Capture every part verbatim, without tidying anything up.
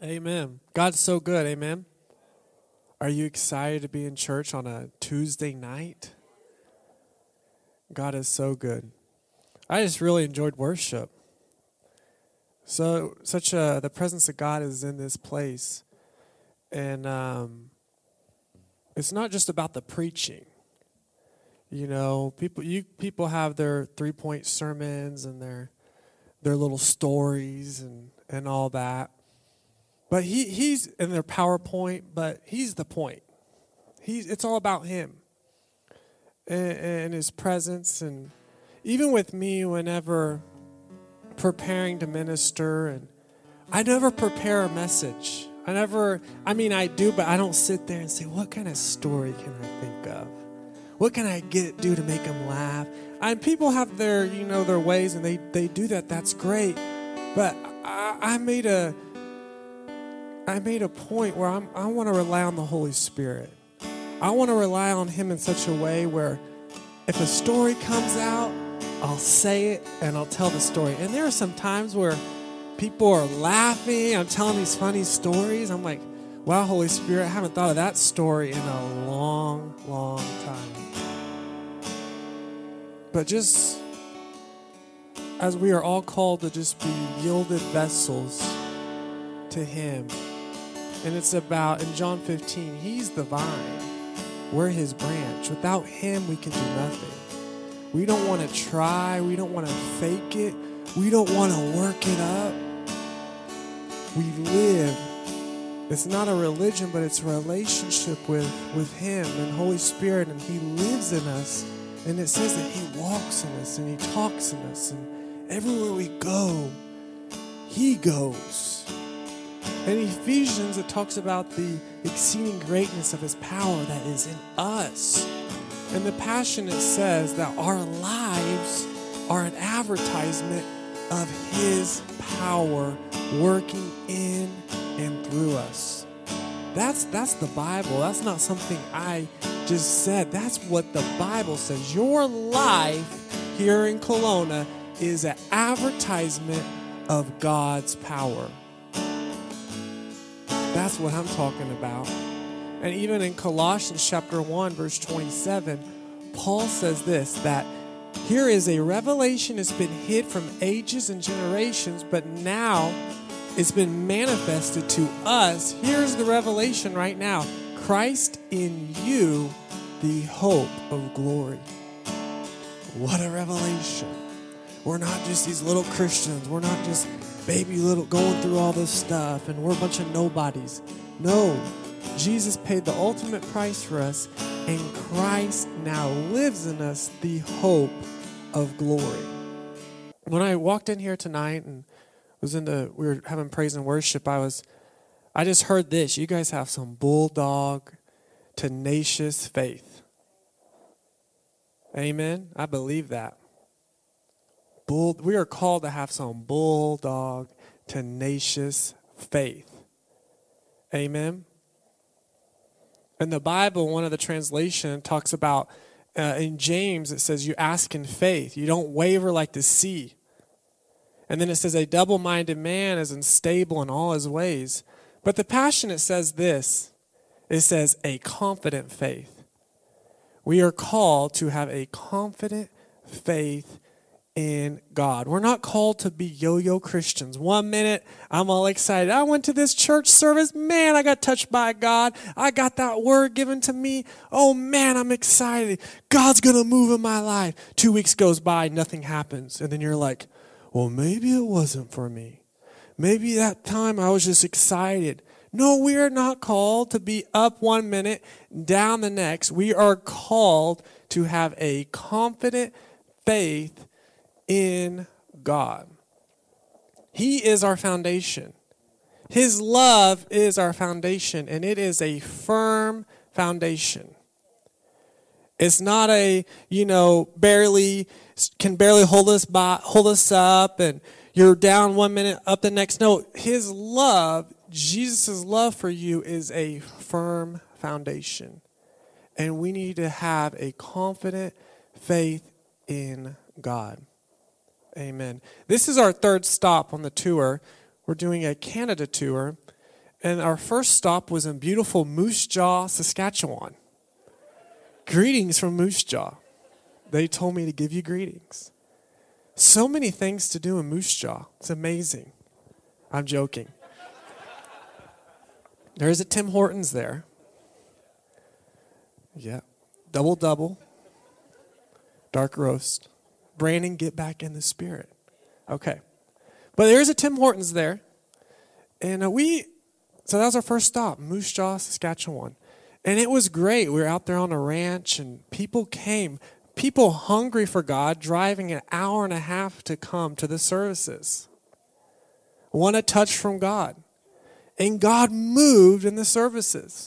Amen. God's so good. Amen. Are you excited to be in church on a Tuesday night? God is so good. I just really enjoyed worship. So, such a the presence of God is in this place, and um, it's not just about the preaching. You know, people you people have their three point sermons and their their little stories and, and all that. But he he's in their PowerPoint, but he's the point. He's it's all about him and, and his presence. And even with me, whenever preparing to minister, and I never prepare a message. I never, I mean, I do, but I don't sit there and say, what kind of story can I think of? What can I get do to make them laugh? And people have their, you know, their ways, and they, they do that. That's great. But I, I made a, I made a point where I'm, I want to rely on the Holy Spirit. I want to rely on Him in such a way where if a story comes out, I'll say it and I'll tell the story. And there are some times where people are laughing. I'm telling these funny stories. I'm like, wow, Holy Spirit, I haven't thought of that story in a long, long time. But just as we are all called to just be yielded vessels to Him. And it's about, in John fifteen, He's the vine. We're His branch. Without Him, we can do nothing. We don't want to try. We don't want to fake it. We don't want to work it up. We live. It's not a religion, but it's a relationship with, with Him and Holy Spirit, and He lives in us. And it says that He walks in us and He talks in us. And everywhere we go, He goes. In Ephesians, it talks about the exceeding greatness of His power that is in us. In the Passion, it says that our lives are an advertisement of His power working in and through us. That's that's the Bible. That's not something I just said. That's what the Bible says. Your life here in Kelowna is an advertisement of God's power. That's what I'm talking about. And even in Colossians chapter one, verse twenty-seven, Paul says this, that here is a revelation that's been hid from ages and generations, but now it's been manifested to us. Here's the revelation right now. Christ in you, the hope of glory. What a revelation. We're not just these little Christians. We're not just baby little going through all this stuff and we're a bunch of nobodies. No. Jesus paid the ultimate price for us, and Christ now lives in us, the hope of glory. When I walked in here tonight and was in the, we were having praise and worship, I was, I just heard this. You guys have some bulldog, tenacious faith. Amen. I believe that. Bull, we are called to have some bulldog, tenacious faith. Amen. In the Bible, one of the translation talks about, uh, in James, it says, you ask in faith. You don't waver like the sea. And then it says, a double-minded man is unstable in all his ways. But the Passion, it says this. It says, a confident faith. We are called to have a confident faith in God. We're not called to be yo-yo Christians. One minute, I'm all excited. I went to this church service. Man, I got touched by God. I got that word given to me. Oh, man, I'm excited. God's going to move in my life. Two weeks goes by, nothing happens. And then you're like, well, maybe it wasn't for me. Maybe that time I was just excited. No, we are not called to be up one minute, down the next. We are called to have a confident faith in God. He is our foundation. His love is our foundation, and it is a firm foundation. It's not a, you know, barely, can barely hold us by, hold us up, and you're down one minute, up the next. No, His love, Jesus' love for you is a firm foundation. And we need to have a confident faith in God. Amen. This is our third stop on the tour. We're doing a Canada tour. And our first stop was in beautiful Moose Jaw, Saskatchewan. Greetings from Moose Jaw. They told me to give you greetings. So many things to do in Moose Jaw. It's amazing. I'm joking. There is a Tim Hortons there. Yeah. Double double. Dark roast. Brandon, get back in the spirit. Okay. But there is a Tim Hortons there. And uh, we, so that was our first stop, Moose Jaw, Saskatchewan. And it was great. We were out there on a ranch and people came. People hungry for God, driving an hour and a half to come to the services. Want a touch from God. And God moved in the services.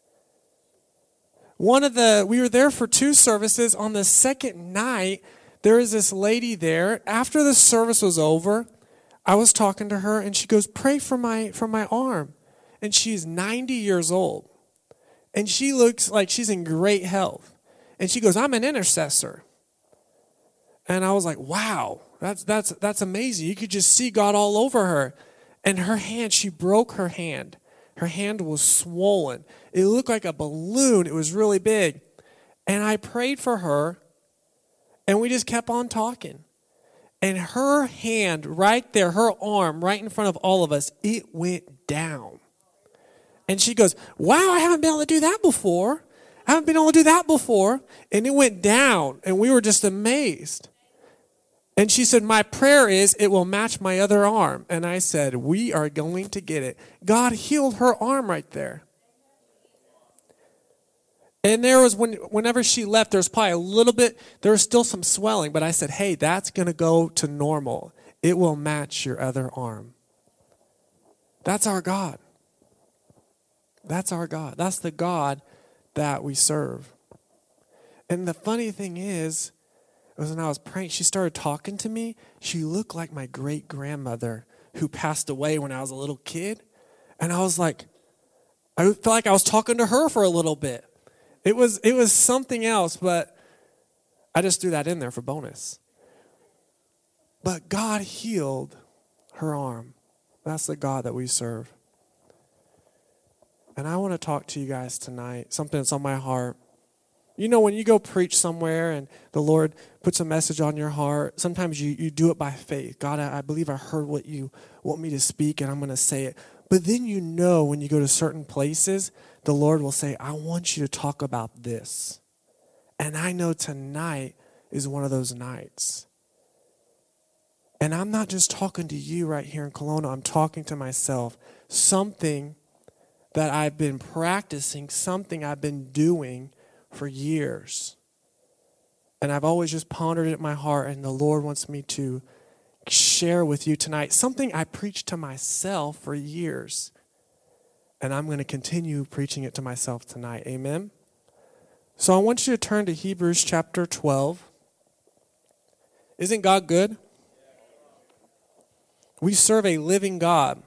One of the, we were there for two services. On the second night, there was this lady there. After the service was over, I was talking to her and she goes, pray for my, for my arm. And she's ninety years old. And she looks like she's in great health. And she goes, I'm an intercessor. And I was like, wow, that's that's that's amazing. You could just see God all over her. And her hand, she broke her hand. Her hand was swollen. It looked like a balloon. It was really big. And I prayed for her, and we just kept on talking. And her hand right there, her arm right in front of all of us, it went down. And she goes, wow, I haven't been able to do that before. I haven't been able to do that before. And it went down, and we were just amazed. And she said, my prayer is it will match my other arm. And I said, we are going to get it. God healed her arm right there. And there was, when, whenever she left, there was probably a little bit, there was still some swelling. But I said, hey, that's going to go to normal. It will match your other arm. That's our God. That's our God. That's the God that we serve. And the funny thing is, was when I was praying, she started talking to me. She looked like my great-grandmother who passed away when I was a little kid. And I was like, I felt like I was talking to her for a little bit. It was it was something else, but I just threw that in there for bonus. But God healed her arm. That's the God that we serve. And I want to talk to you guys tonight, something that's on my heart. You know, when you go preach somewhere and the Lord puts a message on your heart, sometimes you, you do it by faith. God, I, I believe I heard what you want me to speak and I'm going to say it. But then you know when you go to certain places, the Lord will say, I want you to talk about this. And I know tonight is one of those nights. And I'm not just talking to you right here in Kelowna. I'm talking to myself. Something that I've been practicing, something I've been doing for years. And I've always just pondered it in my heart, and the Lord wants me to share with you tonight something I preached to myself for years. And I'm going to continue preaching it to myself tonight. Amen? So I want you to turn to Hebrews chapter twelve. Isn't God good? We serve a living God.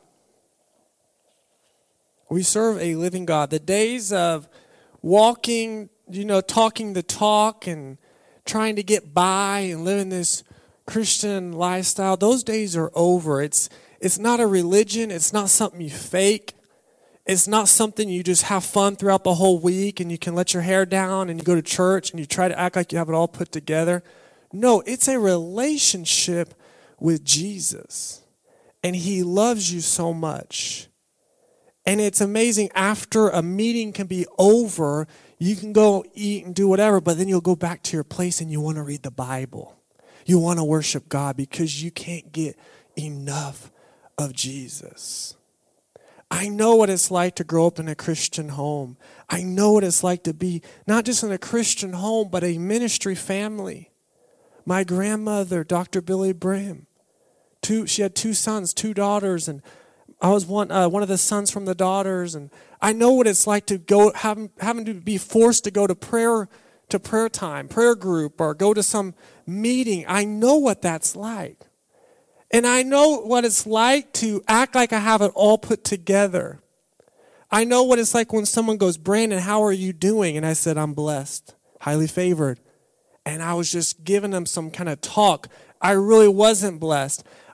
We serve a living God. The days of walking, you know, talking the talk and trying to get by and living this Christian lifestyle, those days are over. It's it's not a religion. It's not something you fake. It's not something you just have fun throughout the whole week and you can let your hair down and you go to church and you try to act like you have it all put together. No, it's a relationship with Jesus. And he loves you so much. And it's amazing, after a meeting can be over, you can go eat and do whatever, but then you'll go back to your place and you want to read the Bible. You want to worship God because you can't get enough of Jesus. I know what it's like to grow up in a Christian home. I know what it's like to be not just in a Christian home, but a ministry family. My grandmother, Doctor Billy Brim, two, she had two sons, two daughters, and I was one uh, one of the sons from the daughters, and I know what it's like to go having having to be forced to go to prayer to prayer time, prayer group, or go to some meeting. I know what that's like, and I know what it's like to act like I have it all put together. I know what it's like when someone goes, "Brandon, how are you doing?" And I said, "I'm blessed, highly favored," and I was just giving them some kind of talk. I really wasn't blessed.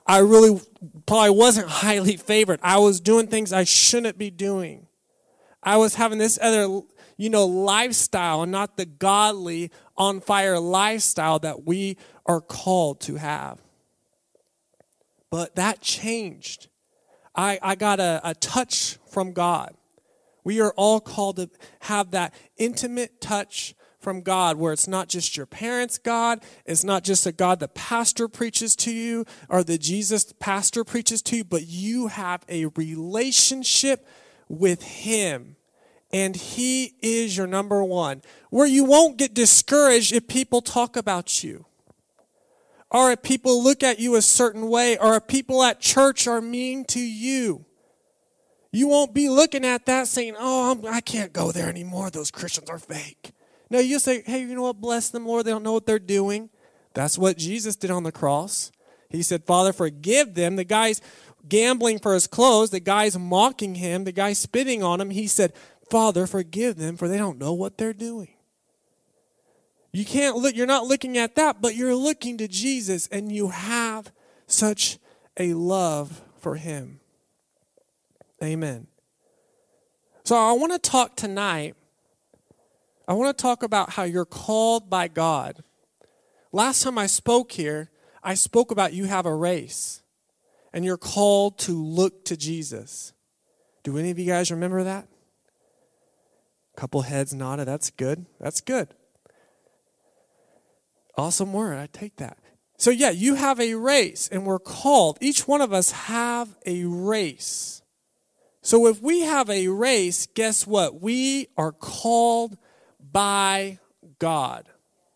I really probably wasn't highly favored. I was doing things I shouldn't be doing. I was having this other, you know, lifestyle and not the godly, on fire lifestyle that we are called to have. But that changed. I, I got a, a touch from God. We are all called to have that intimate touch from God, where it's not just your parents' God, it's not just a God the pastor preaches to you or the Jesus pastor preaches to you, but you have a relationship with Him, and He is your number one, where you won't get discouraged if people talk about you, or if people look at you a certain way, or if people at church are mean to you. You won't be looking at that saying, oh, I'm, I can't go there anymore, those Christians are fake. No, you say, hey, you know what? Bless them, Lord. They don't know what they're doing. That's what Jesus did on the cross. He said, Father, forgive them. The guy's gambling for his clothes. The guy's mocking him. The guy's spitting on him. He said, Father, forgive them, for they don't know what they're doing. You can't look, you're not looking at that, but you're looking to Jesus, and you have such a love for Him. Amen. So I want to talk tonight I want to talk about how you're called by God. Last time I spoke here, I spoke about you have a race, and you're called to look to Jesus. Do any of you guys remember that? A couple heads nodded. That's good. That's good. Awesome word. I take that. So yeah, you have a race, and we're called. Each one of us have a race. So if we have a race, guess what? We are called by God.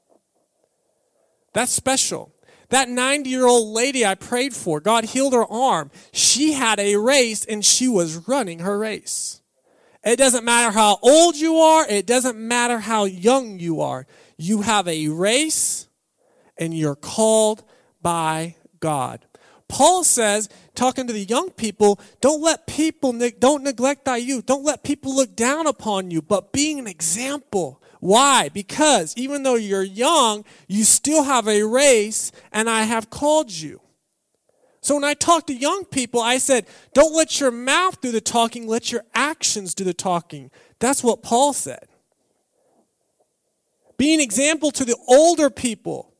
That's special. That ninety-year-old lady I prayed for, God healed her arm. She had a race, and she was running her race. It doesn't matter how old you are. It doesn't matter how young you are. You have a race, and you're called by God. Paul says, talking to the young people, don't let people, don't neglect thy youth. Don't let people look down upon you, but being an example. Why? Because even though you're young, you still have a race, and I have called you. So when I talk to young people, I said, don't let your mouth do the talking, let your actions do the talking. That's what Paul said. Be an example to the older people.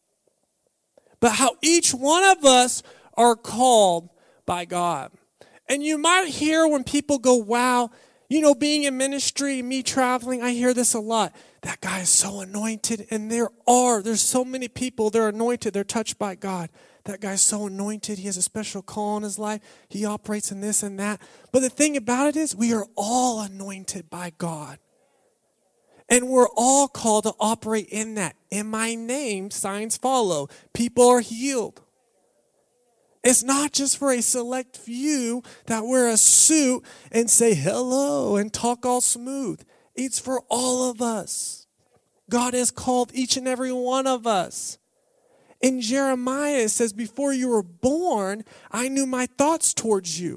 But how each one of us are called by God. And you might hear when people go, wow, you know, being in ministry, me traveling, I hear this a lot. That guy is so anointed. And there are, there's so many people, they're anointed, they're touched by God. That guy's so anointed, he has a special call in his life. He operates in this and that. But the thing about it is, we are all anointed by God. And we're all called to operate in that. In my name, signs follow. People are healed. It's not just for a select few that wear a suit and say hello and talk all smooth. It's for all of us. God has called each and every one of us. In Jeremiah, it says, before you were born, I knew my thoughts towards you.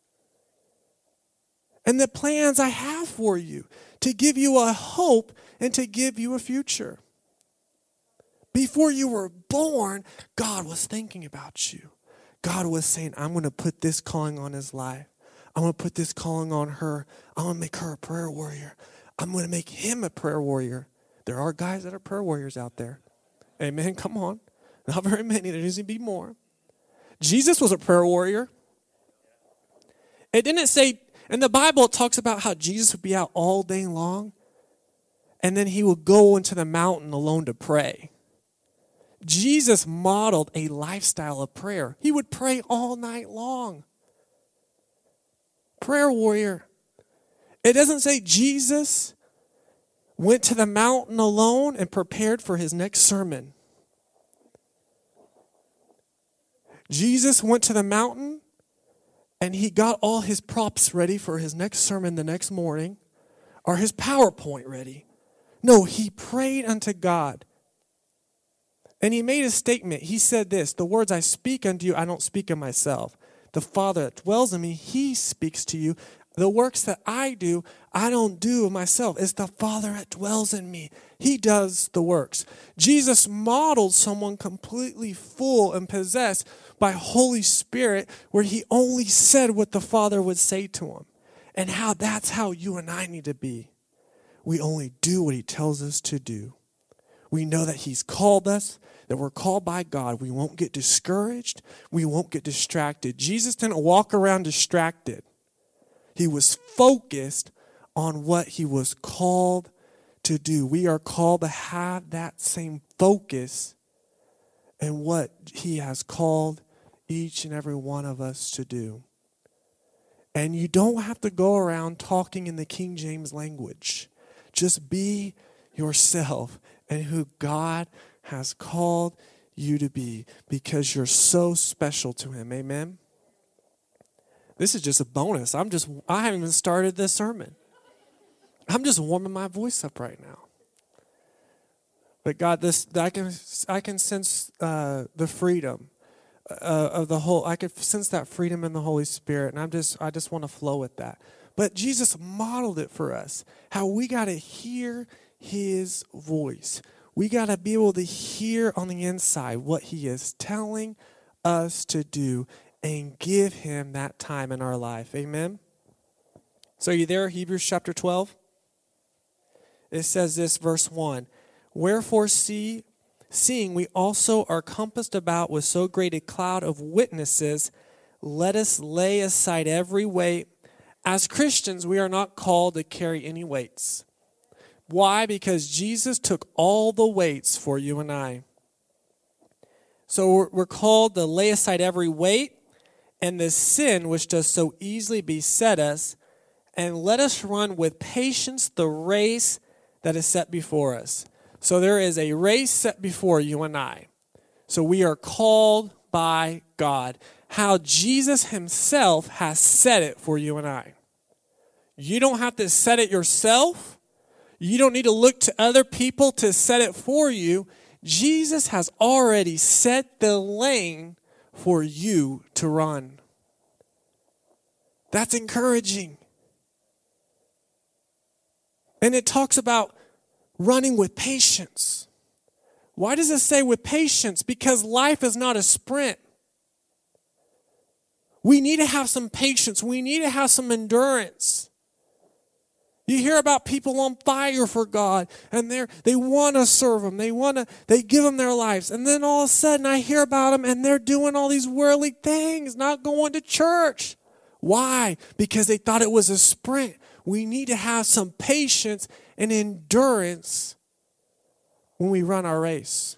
And the plans I have for you, to give you a hope and to give you a future. Before you were born, God was thinking about you. God was saying, I'm going to put this calling on his life. I'm going to put this calling on her. I'm going to make her a prayer warrior. I'm going to make him a prayer warrior. There are guys that are prayer warriors out there. Amen. Come on. Not very many. There needs to be more. Jesus was a prayer warrior. It didn't say, in the Bible, it talks about how Jesus would be out all day long, and then he would go into the mountain alone to pray. Jesus modeled a lifestyle of prayer. He would pray all night long. Prayer warrior. It doesn't say Jesus went to the mountain alone and prepared for his next sermon. Jesus went to the mountain and he got all his props ready for his next sermon the next morning, or his PowerPoint ready. No, he prayed unto God. And he made a statement. He said this, the words I speak unto you, I don't speak of myself. The Father that dwells in me, he speaks to you. The works that I do, I don't do of myself. It's the Father that dwells in me. He does the works. Jesus modeled someone completely full and possessed, by Holy Spirit, where he only said what the Father would say to him. And how that's how you and I need to be. We only do what he tells us to do. We know that he's called us, that we're called by God. We won't get discouraged. We won't get distracted. Jesus didn't walk around distracted. He was focused on what he was called to do. We are called to have that same focus in what he has called each and every one of us to do. And you don't have to go around talking in the King James language. Just be yourself and who God has called you to be, because you're so special to him. Amen? This is just a bonus. I'm just, I haven't even started this sermon. I'm just warming my voice up right now. But God, this I can I can sense uh, the freedom uh, of the whole. I can sense that freedom in the Holy Spirit, and I'm just I just want to flow with that. But Jesus modeled it for us. How we got to hear his voice. We got to be able to hear on the inside what he is telling us to do, and give him that time in our life. Amen. So are you there? Hebrews chapter twelve. It says this, verse one. Wherefore see, seeing we also are compassed about with so great a cloud of witnesses, let us lay aside every weight. As Christians, we are not called to carry any weights. Why? Because Jesus took all the weights for you and I. So we're, we're called to lay aside every weight and the sin which does so easily beset us, and let us run with patience the race that is set before us. So there is a race set before you and I. So we are called by God. How Jesus himself has set it for you and I. You don't have to set it yourself. You don't need to look to other people to set it for you. Jesus has already set the lane for you to run. That's encouraging. And it talks about running with patience. Why does it say with patience? Because life is not a sprint. We need to have some patience. We need to have some endurance. You hear about people on fire for God, and they they want to serve him. They want to. They give him their lives, and then all of a sudden I hear about them, and they're doing all these worldly things, not going to church. Why? Because they thought it was a sprint. We need to have some patience and endurance when we run our race.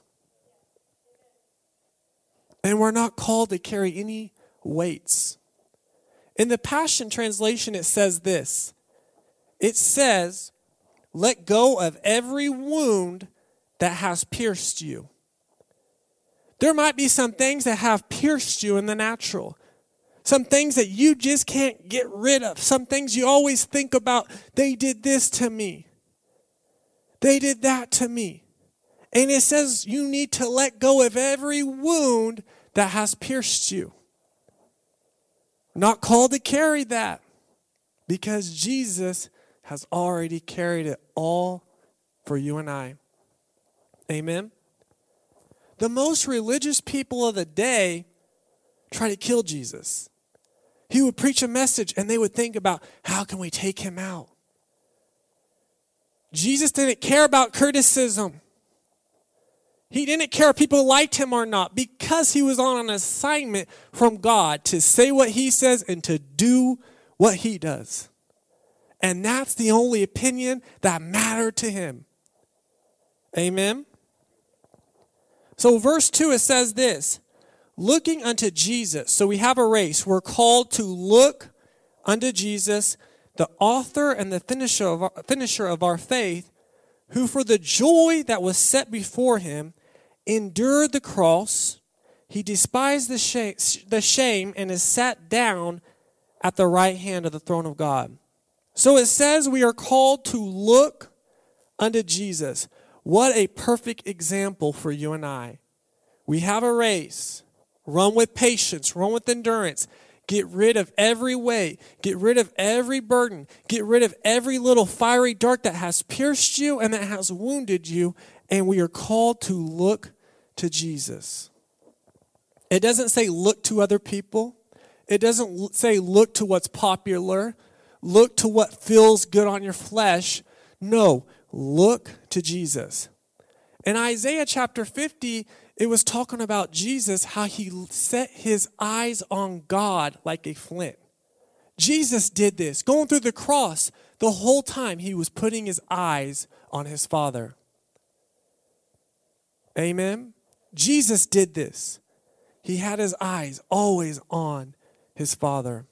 And we're not called to carry any weights. In the Passion Translation, it says this. It says, let go of every wound that has pierced you. There might be some things that have pierced you in the natural. Some things that you just can't get rid of. Some things you always think about, they did this to me. They did that to me. And it says you need to let go of every wound that has pierced you. Not called to carry that, because Jesus has already carried it all for you and I. Amen? The most religious people of the day try to kill Jesus. He would preach a message and they would think about, how can we take him out? Jesus didn't care about criticism. He didn't care if people liked him or not, because he was on an assignment from God to say what he says and to do what he does. And that's the only opinion that mattered to him. Amen? So verse two, it says this. Looking unto Jesus. So we have a race. We're called to look unto Jesus, the author and the finisher of our, finisher of our faith, who for the joy that was set before him endured the cross. He despised the shame, the shame and is sat down at the right hand of the throne of God. So it says we are called to look unto Jesus. What a perfect example for you and I. We have a race. Run with patience. Run with endurance. Get rid of every weight. Get rid of every burden. Get rid of every little fiery dart that has pierced you and that has wounded you. And we are called to look to Jesus. It doesn't say look to other people. It doesn't say look to what's popular. Look to what feels good on your flesh. No, look to Jesus. In Isaiah chapter fifty, it was talking about Jesus, how he set his eyes on God like a flint. Jesus did this, going through the cross. The whole time he was putting his eyes on his Father. Amen? Jesus did this. He had his eyes always on his Father.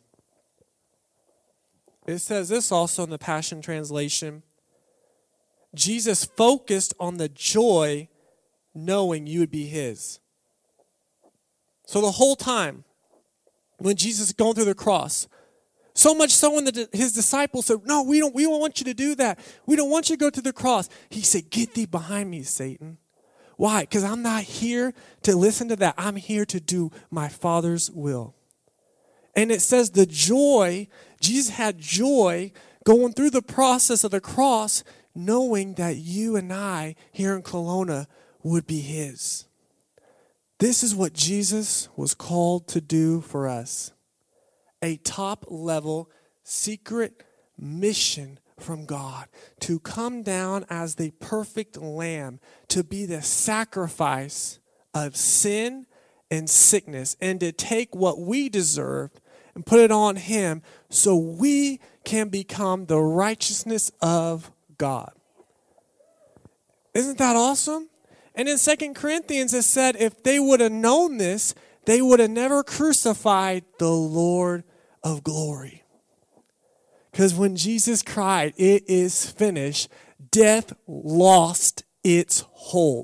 It says this also in the Passion Translation. Jesus focused on the joy knowing you would be his. So the whole time when Jesus is going through the cross, so much so when the, his disciples said, no, we don't, we don't want you to do that. We don't want you to go to the cross. He said, get thee behind me, Satan. Why? Because I'm not here to listen to that. I'm here to do my Father's will. And it says the joy, Jesus had joy going through the process of the cross, knowing that you and I here in Kelowna would be his. This is what Jesus was called to do for us. A top-level secret mission from God, to come down as the perfect lamb, to be the sacrifice of sin and sickness, and to take what we deserve and put it on him so we can become the righteousness of God. Isn't that awesome? And in Second Corinthians it said if they would have known this, they would have never crucified the Lord of glory. Because when Jesus cried, it is finished, death lost its hold.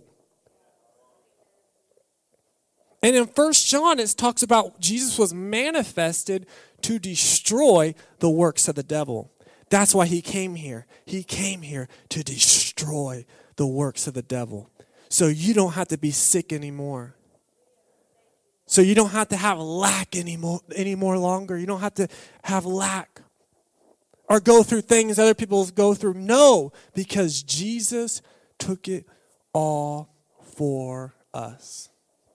And in First John, it talks about Jesus was manifested to destroy the works of the devil. That's why he came here. He came here to destroy the works of the devil. So you don't have to be sick anymore. So you don't have to have lack anymore, anymore longer. You don't have to have lack or go through things other people go through. No, because Jesus took it all for us.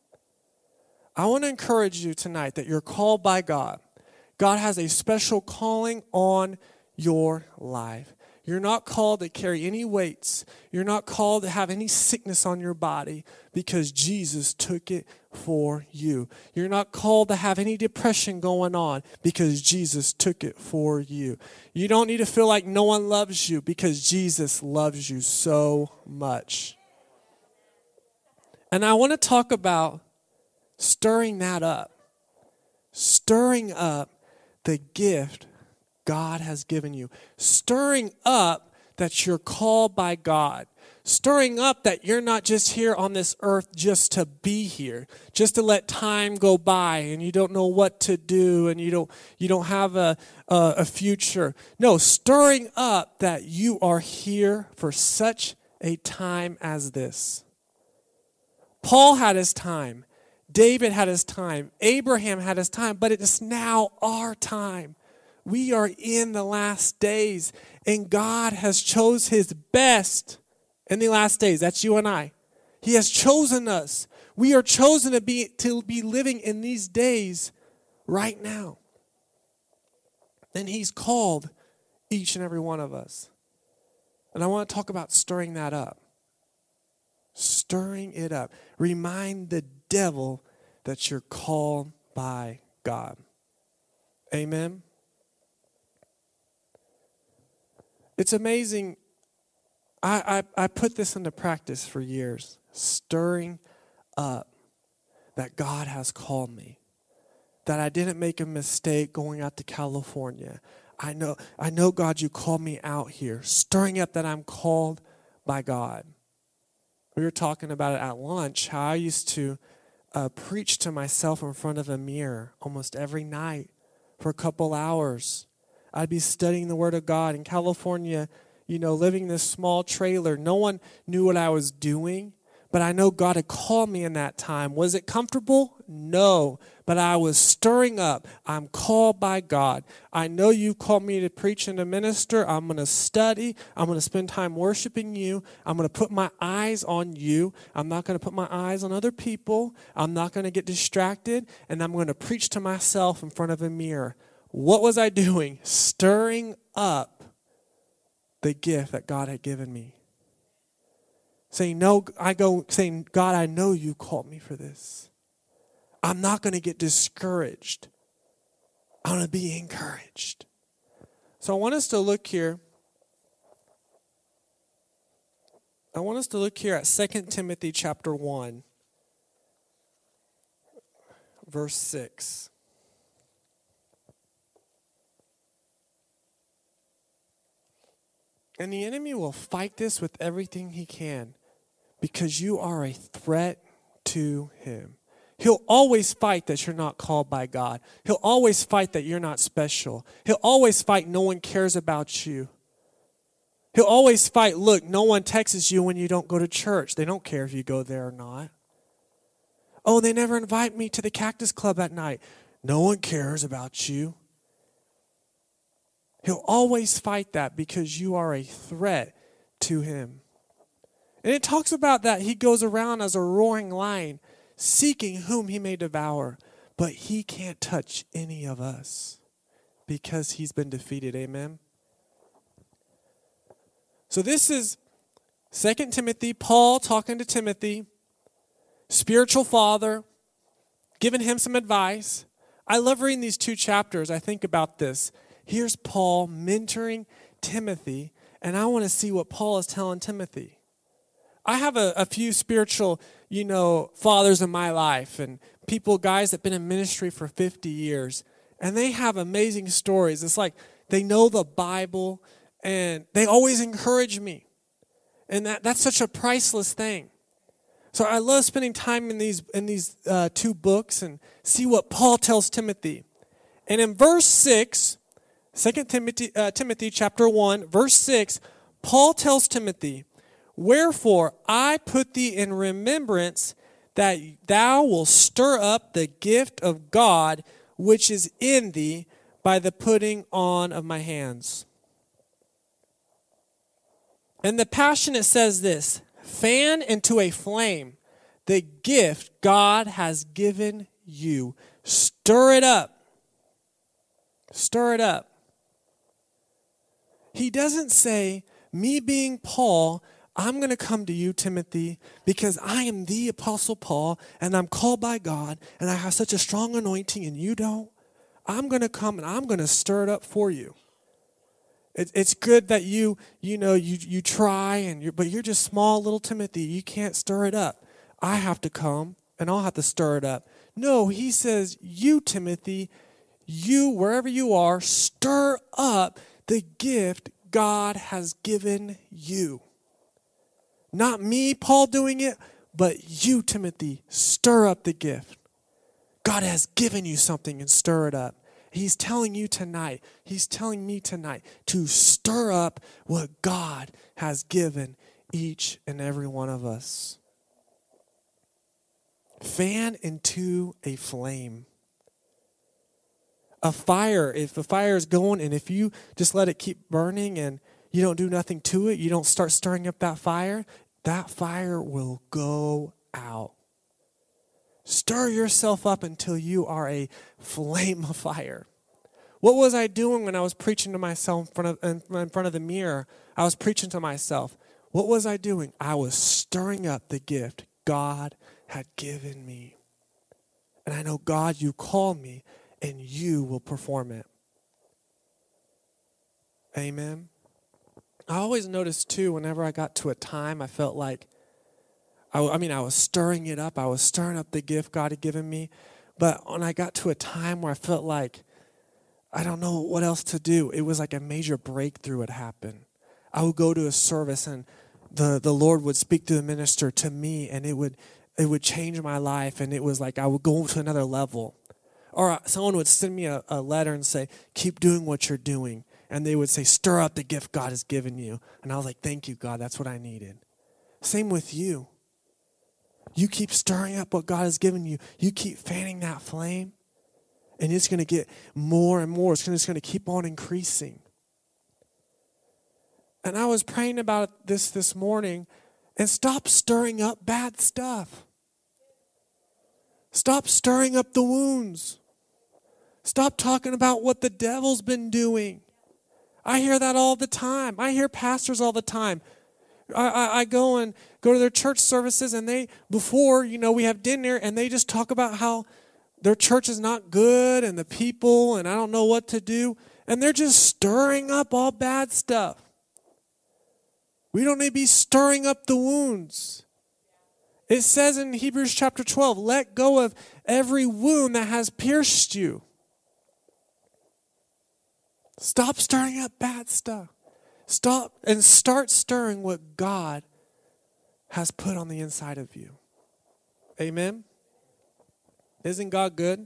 I want to encourage you tonight that you're called by God. God has a special calling on your life. You're not called to carry any weights. You're not called to have any sickness on your body because Jesus took it for you. You're not called to have any depression going on because Jesus took it for you. You don't need to feel like no one loves you because Jesus loves you so much. And I want to talk about stirring that up. Stirring up the gift God has given you. Stirring up that you're called by God. Stirring up that you're not just here on this earth just to be here, just to let time go by and you don't know what to do and you don't you don't have a, a, a future. No, stirring up that you are here for such a time as this. Paul had his time. David had his time. Abraham had his time, but it is now our time. We are in the last days, and God has chose his best in the last days. That's you and I. He has chosen us. We are chosen to be, to be living in these days right now. And he's called each and every one of us. And I want to talk about stirring that up. Stirring it up. Remind the devil that you're called by God. Amen. It's amazing. I, I, I put this into practice for years. Stirring up that God has called me. That I didn't make a mistake going out to California. I know, I know, God, you called me out here. Stirring up that I'm called by God. We were talking about it at lunch, how I used to uh, preach to myself in front of a mirror almost every night for a couple hours. I'd be studying the Word of God. In California, you know, living in this small trailer, no one knew what I was doing, But I know God had called me in that time. Was it comfortable? No. But I was stirring up. I'm called by God. I know you called me to preach and to minister. I'm going to study. I'm going to spend time worshiping you. I'm going to put my eyes on you. I'm not going to put my eyes on other people. I'm not going to get distracted. And I'm going to preach to myself in front of a mirror. What was I doing? Stirring up the gift that God had given me. Saying, no, I go saying, God, I know you called me for this. I'm not going to get discouraged. I'm going to be encouraged. So I want us to look here. I want us to look here at Second Timothy chapter one, verse six. And the enemy will fight this with everything he can, because you are a threat to him. He'll always fight that you're not called by God. He'll always fight that you're not special. He'll always fight no one cares about you. He'll always fight, look, no one texts you when you don't go to church. They don't care if you go there or not. Oh, they never invite me to the Cactus Club at night. No one cares about you. He'll always fight that because you are a threat to him. And it talks about that he goes around as a roaring lion, seeking whom he may devour. But he can't touch any of us because he's been defeated. Amen? So this is Second Timothy, Paul talking to Timothy, spiritual father, giving him some advice. I love reading these two chapters. I think about this. Here's Paul mentoring Timothy, and I want to see what Paul is telling Timothy. I have a, a few spiritual, you know, fathers in my life, and people, guys that have been in ministry for fifty years, and they have amazing stories. It's like they know the Bible, and they always encourage me. And that, that's such a priceless thing. So I love spending time in these in these uh, two books and see what Paul tells Timothy. And in verse six, Second Timothy, uh, Timothy chapter one, verse six, Paul tells Timothy, wherefore I put thee in remembrance that thou wilt stir up the gift of God which is in thee by the putting on of my hands. And the Passion, it says this, fan into a flame the gift God has given you. Stir it up. Stir it up. He doesn't say, me being Paul, I'm going to come to you, Timothy, because I am the Apostle Paul, and I'm called by God, and I have such a strong anointing, and you don't. I'm going to come, and I'm going to stir it up for you. It, it's good that you, you know, you you try, and you're, but you're just small, little Timothy. You can't stir it up. I have to come, and I'll have to stir it up. No, he says, you, Timothy, you, wherever you are, stir up the gift God has given you. Not me, Paul, doing it, but you, Timothy, stir up the gift. God has given you something and stir it up. He's telling you tonight, he's telling me tonight to stir up what God has given each and every one of us. Fan into a flame. A fire, if the fire is going and if you just let it keep burning and you don't do nothing to it, you don't start stirring up that fire, that fire will go out. Stir yourself up until you are a flame of fire. What was I doing when I was preaching to myself in front of, in front of the mirror? I was preaching to myself. What was I doing? I was stirring up the gift God had given me. And I know, God, you called me, and you will perform it. Amen. I always noticed, too, whenever I got to a time, I felt like, I, I mean, I was stirring it up. I was stirring up the gift God had given me. But when I got to a time where I felt like, I don't know what else to do, it was like a major breakthrough had happened. I would go to a service, and the, the Lord would speak to the minister to me, and it would it would change my life, and it was like I would go to another level. Or someone would send me a, a letter and say, keep doing what you're doing. And they would say, stir up the gift God has given you. And I was like, thank you, God. That's what I needed. Same with you. You keep stirring up what God has given you. You keep fanning that flame, and it's going to get more and more. It's going to keep on increasing. And I was praying about this this morning, and stop stirring up bad stuff. Stop stirring up the wounds. Stop talking about what the devil's been doing. I hear that all the time. I hear pastors all the time. I, I, I go and go to their church services, and they, before, you know, we have dinner, and they just talk about how their church is not good, and the people, and I don't know what to do. And they're just stirring up all bad stuff. We don't need to be stirring up the wounds. It says in Hebrews chapter twelve, let go of every wound that has pierced you. Stop stirring up bad stuff. Stop and start stirring what God has put on the inside of you. Amen? Isn't God good?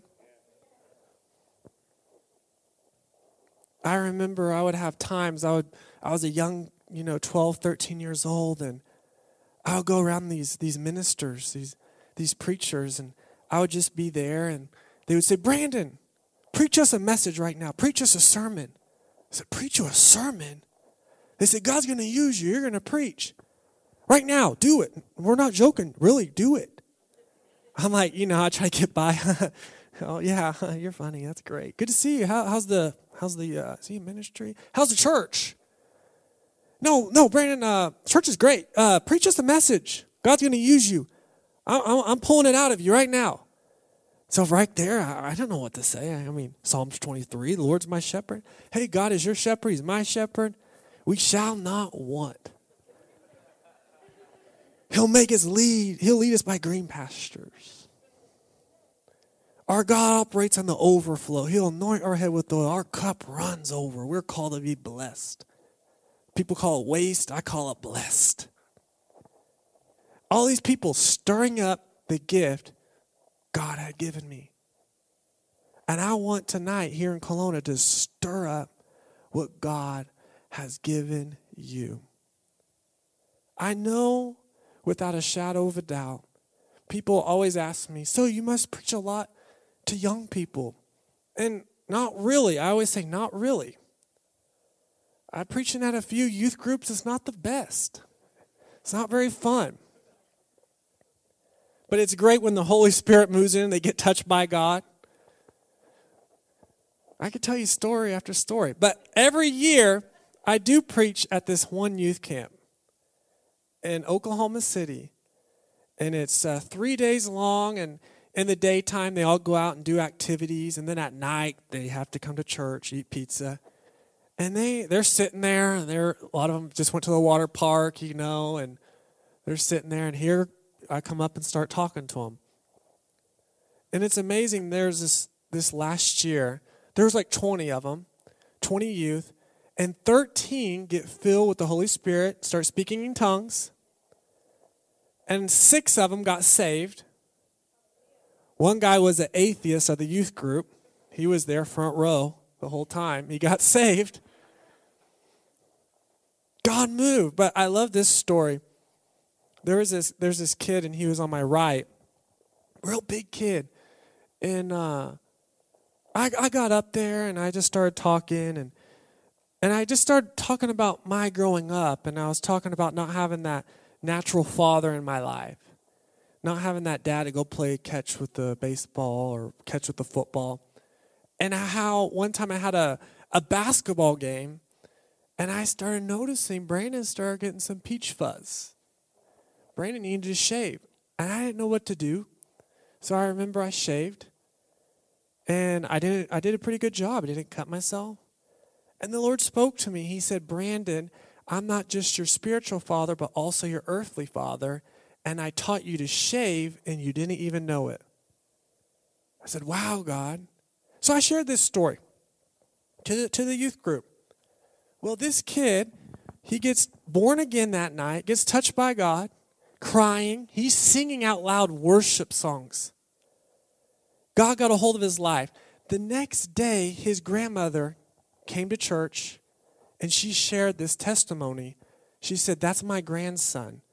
I remember I would have times, I would I was a young, you know, twelve, thirteen years old, and I would go around these these ministers, these these preachers, and I would just be there, and they would say, Brandon, preach us a message right now. Preach us a sermon. I said, preach you a sermon? They said, God's going to use you. You're going to preach. Right now, do it. We're not joking. Really, do it. I'm like, you know, I try to get by. Oh, yeah, you're funny. That's great. Good to see you. How, how's the, how's the, uh, see ministry? How's the church? No, no, Brandon, uh, church is great. Uh, preach us a message. God's going to use you. I, I, I'm pulling it out of you right now. So right there, I, I don't know what to say. I mean, Psalms twenty-three, the Lord's my shepherd. Hey, God is your shepherd. He's my shepherd. We shall not want. He'll make us lead. He'll lead us by green pastures. Our God operates on the overflow. He'll anoint our head with oil. Our cup runs over. We're called to be blessed. People call it waste. I call it blessed. All these people stirring up the gift God had given me. And I want tonight here in Kelowna to stir up what God has given you. I know without a shadow of a doubt, people always ask me, so you must preach a lot to young people. And not really. I always say, not really. I preaching at a few youth groups is not the best. It's not very fun. But it's great when the Holy Spirit moves in and they get touched by God. I could tell you story after story. But every year, I do preach at this one youth camp in Oklahoma City. And it's uh, three days long, and in the daytime, they all go out and do activities. And then at night, they have to come to church, eat pizza. And they, they're sitting there, and they're, a lot of them just went to the water park, you know, and they're sitting there, and here I come up and start talking to them. And it's amazing, there's this, this last year, there was like twenty of them, twenty youth, and thirteen get filled with the Holy Spirit, start speaking in tongues, and six of them got saved. One guy was an atheist of the youth group. He was there front row the whole time. He got saved. God moved. But I love this story. There was this, there's this kid, and he was on my right. Real big kid. And uh, I, I got up there, and I just started talking. And, and I just started talking about my growing up. And I was talking about not having that natural father in my life. Not having that dad to go play catch with the baseball or catch with the football. And how one time I had a, a basketball game, and I started noticing Brandon started getting some peach fuzz. Brandon needed to shave, and I didn't know what to do. So I remember I shaved, and I did I did a pretty good job. I didn't cut myself. And the Lord spoke to me. He said, Brandon, I'm not just your spiritual father, but also your earthly father, and I taught you to shave, and you didn't even know it. I said, wow, God. So I shared this story to the, to the youth group. Well, this kid, he gets born again that night, gets touched by God, crying. He's singing out loud worship songs. God got a hold of his life. The next day, his grandmother came to church, and she shared this testimony. She said, that's my grandson.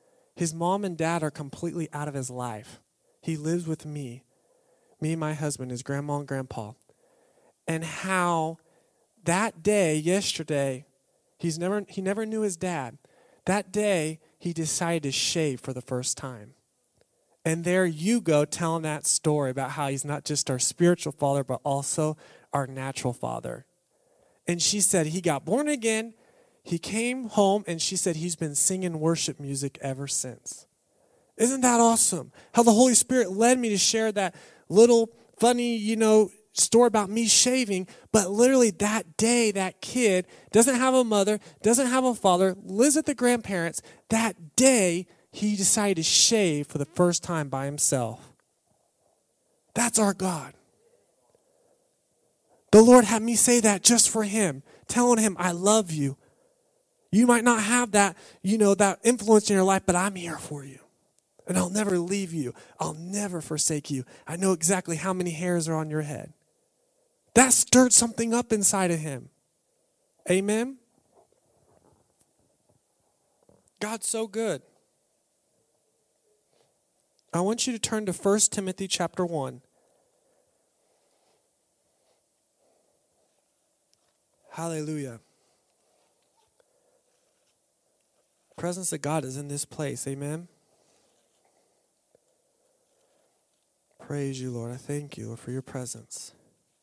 His mom and dad are completely out of his life. He lives with me, me and my husband, his grandma and grandpa. And how that day, yesterday, he's never he never knew his dad. That day, he decided to shave for the first time. And there you go telling that story about how he's not just our spiritual father, but also our natural father. And she said he got born again. He came home, and she said he's been singing worship music ever since. Isn't that awesome? How the Holy Spirit led me to share that little funny, you know, story about me shaving, but literally that day, that kid doesn't have a mother, doesn't have a father, lives with the grandparents. That day, he decided to shave for the first time by himself. That's our God. The Lord had me say that just for him, telling him, I love you. You might not have that, you know, that influence in your life, but I'm here for you. And I'll never leave you. I'll never forsake you. I know exactly how many hairs are on your head. That stirred something up inside of him. Amen? God's so good. I want you to turn to First Timothy chapter one. Hallelujah. The presence of God is in this place. Amen? Praise you, Lord. I thank you, Lord, for your presence.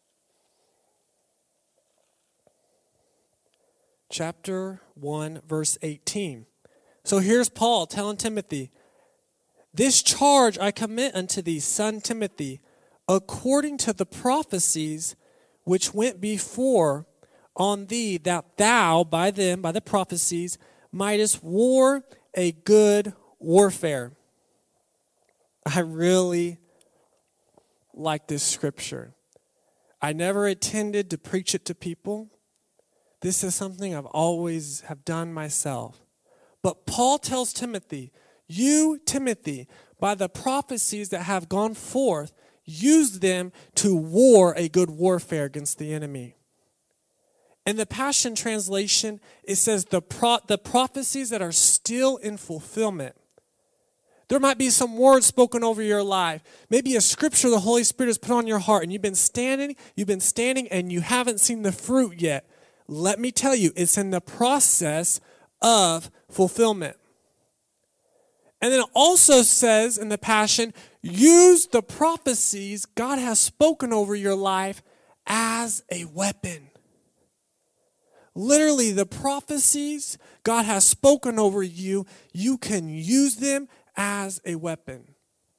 Chapter one, verse eighteen. So here's Paul telling Timothy, this charge I commit unto thee, son Timothy, according to the prophecies which went before on thee, that thou by them, by the prophecies, mightest war a good warfare. I really like this scripture. I never intended to preach it to people. This is something I've always have done myself. But Paul tells Timothy, you, Timothy, by the prophecies that have gone forth, use them to war a good warfare against the enemy. In the Passion Translation, it says the pro- the prophecies that are still in fulfillment. There might be some words spoken over your life. Maybe a scripture the Holy Spirit has put on your heart, and you've been standing, you've been standing, and you haven't seen the fruit yet. Let me tell you, it's in the process of fulfillment. And then it also says in the Passion, use the prophecies God has spoken over your life as a weapon. Literally, the prophecies God has spoken over you, you can use them as a weapon.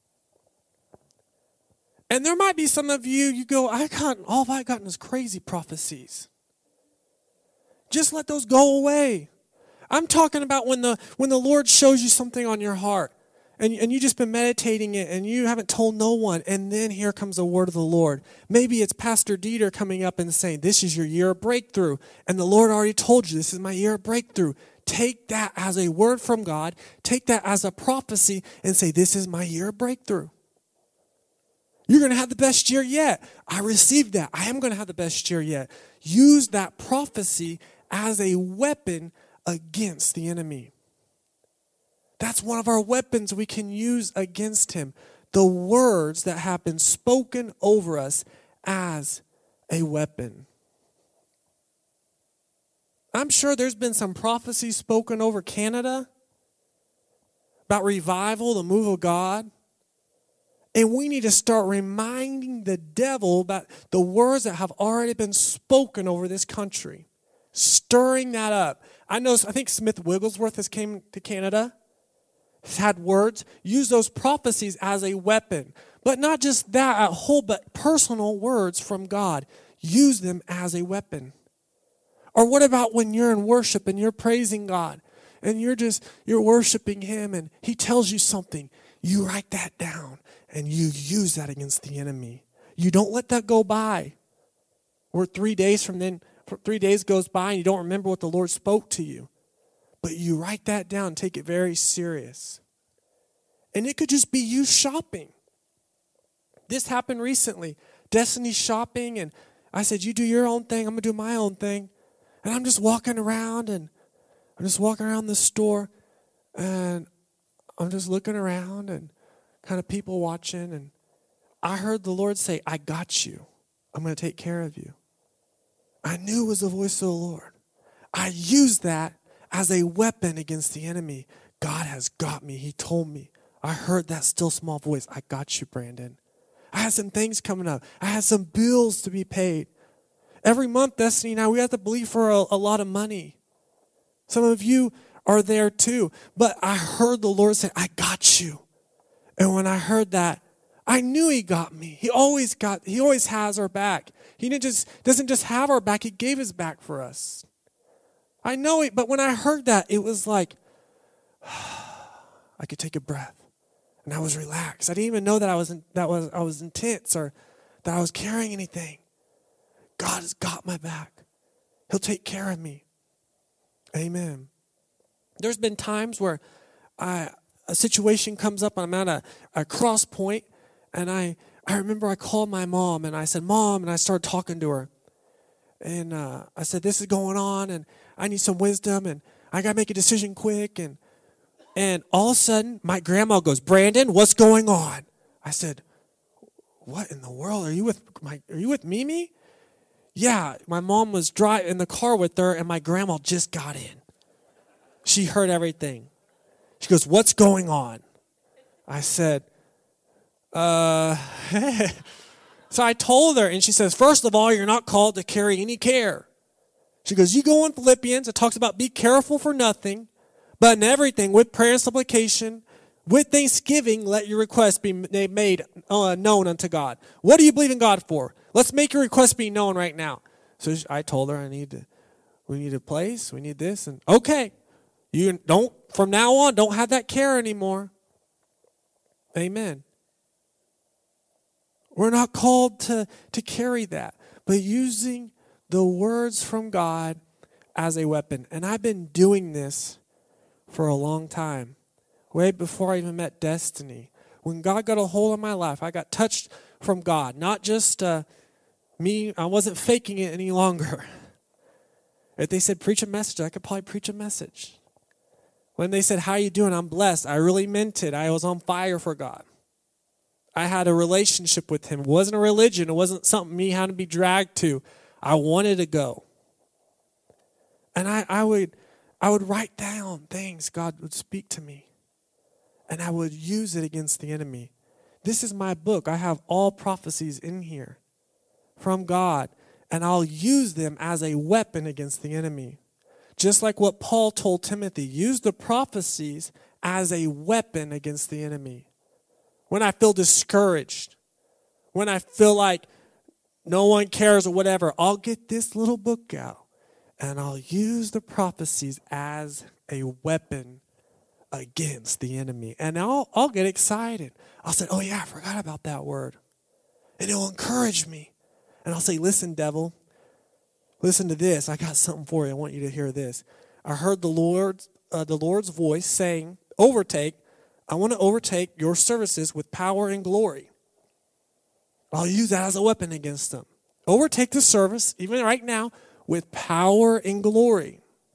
And there might be some of you, you go, I got, all I've gotten is crazy prophecies. Just let those go away. I'm talking about when the when the Lord shows you something on your heart, and, and you've just been meditating it, and you haven't told no one, and then here comes a word of the Lord. Maybe it's Pastor Dieter coming up and saying, this is your year of breakthrough, and the Lord already told you, this is my year of breakthrough. Take that as a word from God, take that as a prophecy, and say, this is my year of breakthrough. You're going to have the best year yet. I received that. I am going to have the best year yet. Use that prophecy as a weapon against the enemy. That's one of our weapons we can use against him. The words that have been spoken over us as a weapon. I'm sure there's been some prophecies spoken over Canada about revival, the move of God. And we need to start reminding the devil about the words that have already been spoken over this country. Stirring that up. I know, I think Smith Wigglesworth has came to Canada. Has had words. Use those prophecies as a weapon. But not just that, a whole, but personal words from God. Use them as a weapon. Or what about when you're in worship and you're praising God and you're just, you're worshiping him and he tells you something. You write that down and you use that against the enemy. You don't let that go by. Or three days from then, three days goes by and you don't remember what the Lord spoke to you. But you write that down and take it very serious. And it could just be you shopping. This happened recently. Destiny's shopping, and I said, you do your own thing, I'm going to do my own thing. And I'm just walking around, and I'm just walking around the store, and I'm just looking around and kind of people watching. And I heard the Lord say, I got you. I'm going to take care of you. I knew it was the voice of the Lord. I used that as a weapon against the enemy. God has got me. He told me. I heard that still small voice. I got you, Brandon. I had some things coming up. I had some bills to be paid. Every month, Destiny and I, we have to believe for a, a lot of money. Some of you are there too. But I heard the Lord say, I got you. And when I heard that, I knew he got me. He always got, he always has our back. He didn't just, doesn't just have our back, he gave his back for us. I know it, but when I heard that, it was like, I could take a breath. And I was relaxed. I didn't even know that I was in, that was I was intense or that I was carrying anything. God has got my back. He'll take care of me. Amen. There's been times where I, a situation comes up and I'm at a, a cross point, and I, I remember I called my mom and I said, Mom, and I started talking to her. And uh, I said, this is going on and I need some wisdom and I got to make a decision quick. And And all of a sudden, my grandma goes, Brandon, what's going on? I said, what in the world? Are you with my? Are you with Mimi? Yeah, my mom was driving in the car with her, and my grandma just got in. She heard everything. She goes, what's going on? I said, uh, so I told her, and she says, first of all, you're not called to carry any care. She goes, you go in Philippians, it talks about be careful for nothing, but in everything, with prayer and supplication, with thanksgiving, let your requests be made uh, known unto God. What do you believe in God for? Let's make your request be known right now. So I told her, I need to, we need a place, we need this, and okay, you don't, from now on, don't have that care anymore. Amen. We're not called to, to carry that, but using the words from God as a weapon. And I've been doing this for a long time, way before I even met Destiny. When God got a hold of my life, I got touched from God. Not just uh, me, I wasn't faking it any longer. If they said preach a message, I could probably preach a message. When they said, how you doing? I'm blessed. I really meant it. I was on fire for God. I had a relationship with him. It wasn't a religion. It wasn't something me had to be dragged to. I wanted to go. And I, I would I would write down things God would speak to me. And I would use it against the enemy. This is my book. I have all prophecies in here from God. And I'll use them as a weapon against the enemy. Just like what Paul told Timothy, use the prophecies as a weapon against the enemy. When I feel discouraged, when I feel like no one cares or whatever, I'll get this little book out and I'll use the prophecies as a weapon against the enemy. And I'll, I'll get excited. I'll say, oh yeah, I forgot about that word. And it'll encourage me. And I'll say, listen, devil, listen to this. I got something for you. I want you to hear this. I heard the Lord, uh, the Lord's voice saying, overtake. I want to overtake your services with power and glory. I'll use that as a weapon against them. Overtake the service, even right now, with power and glory.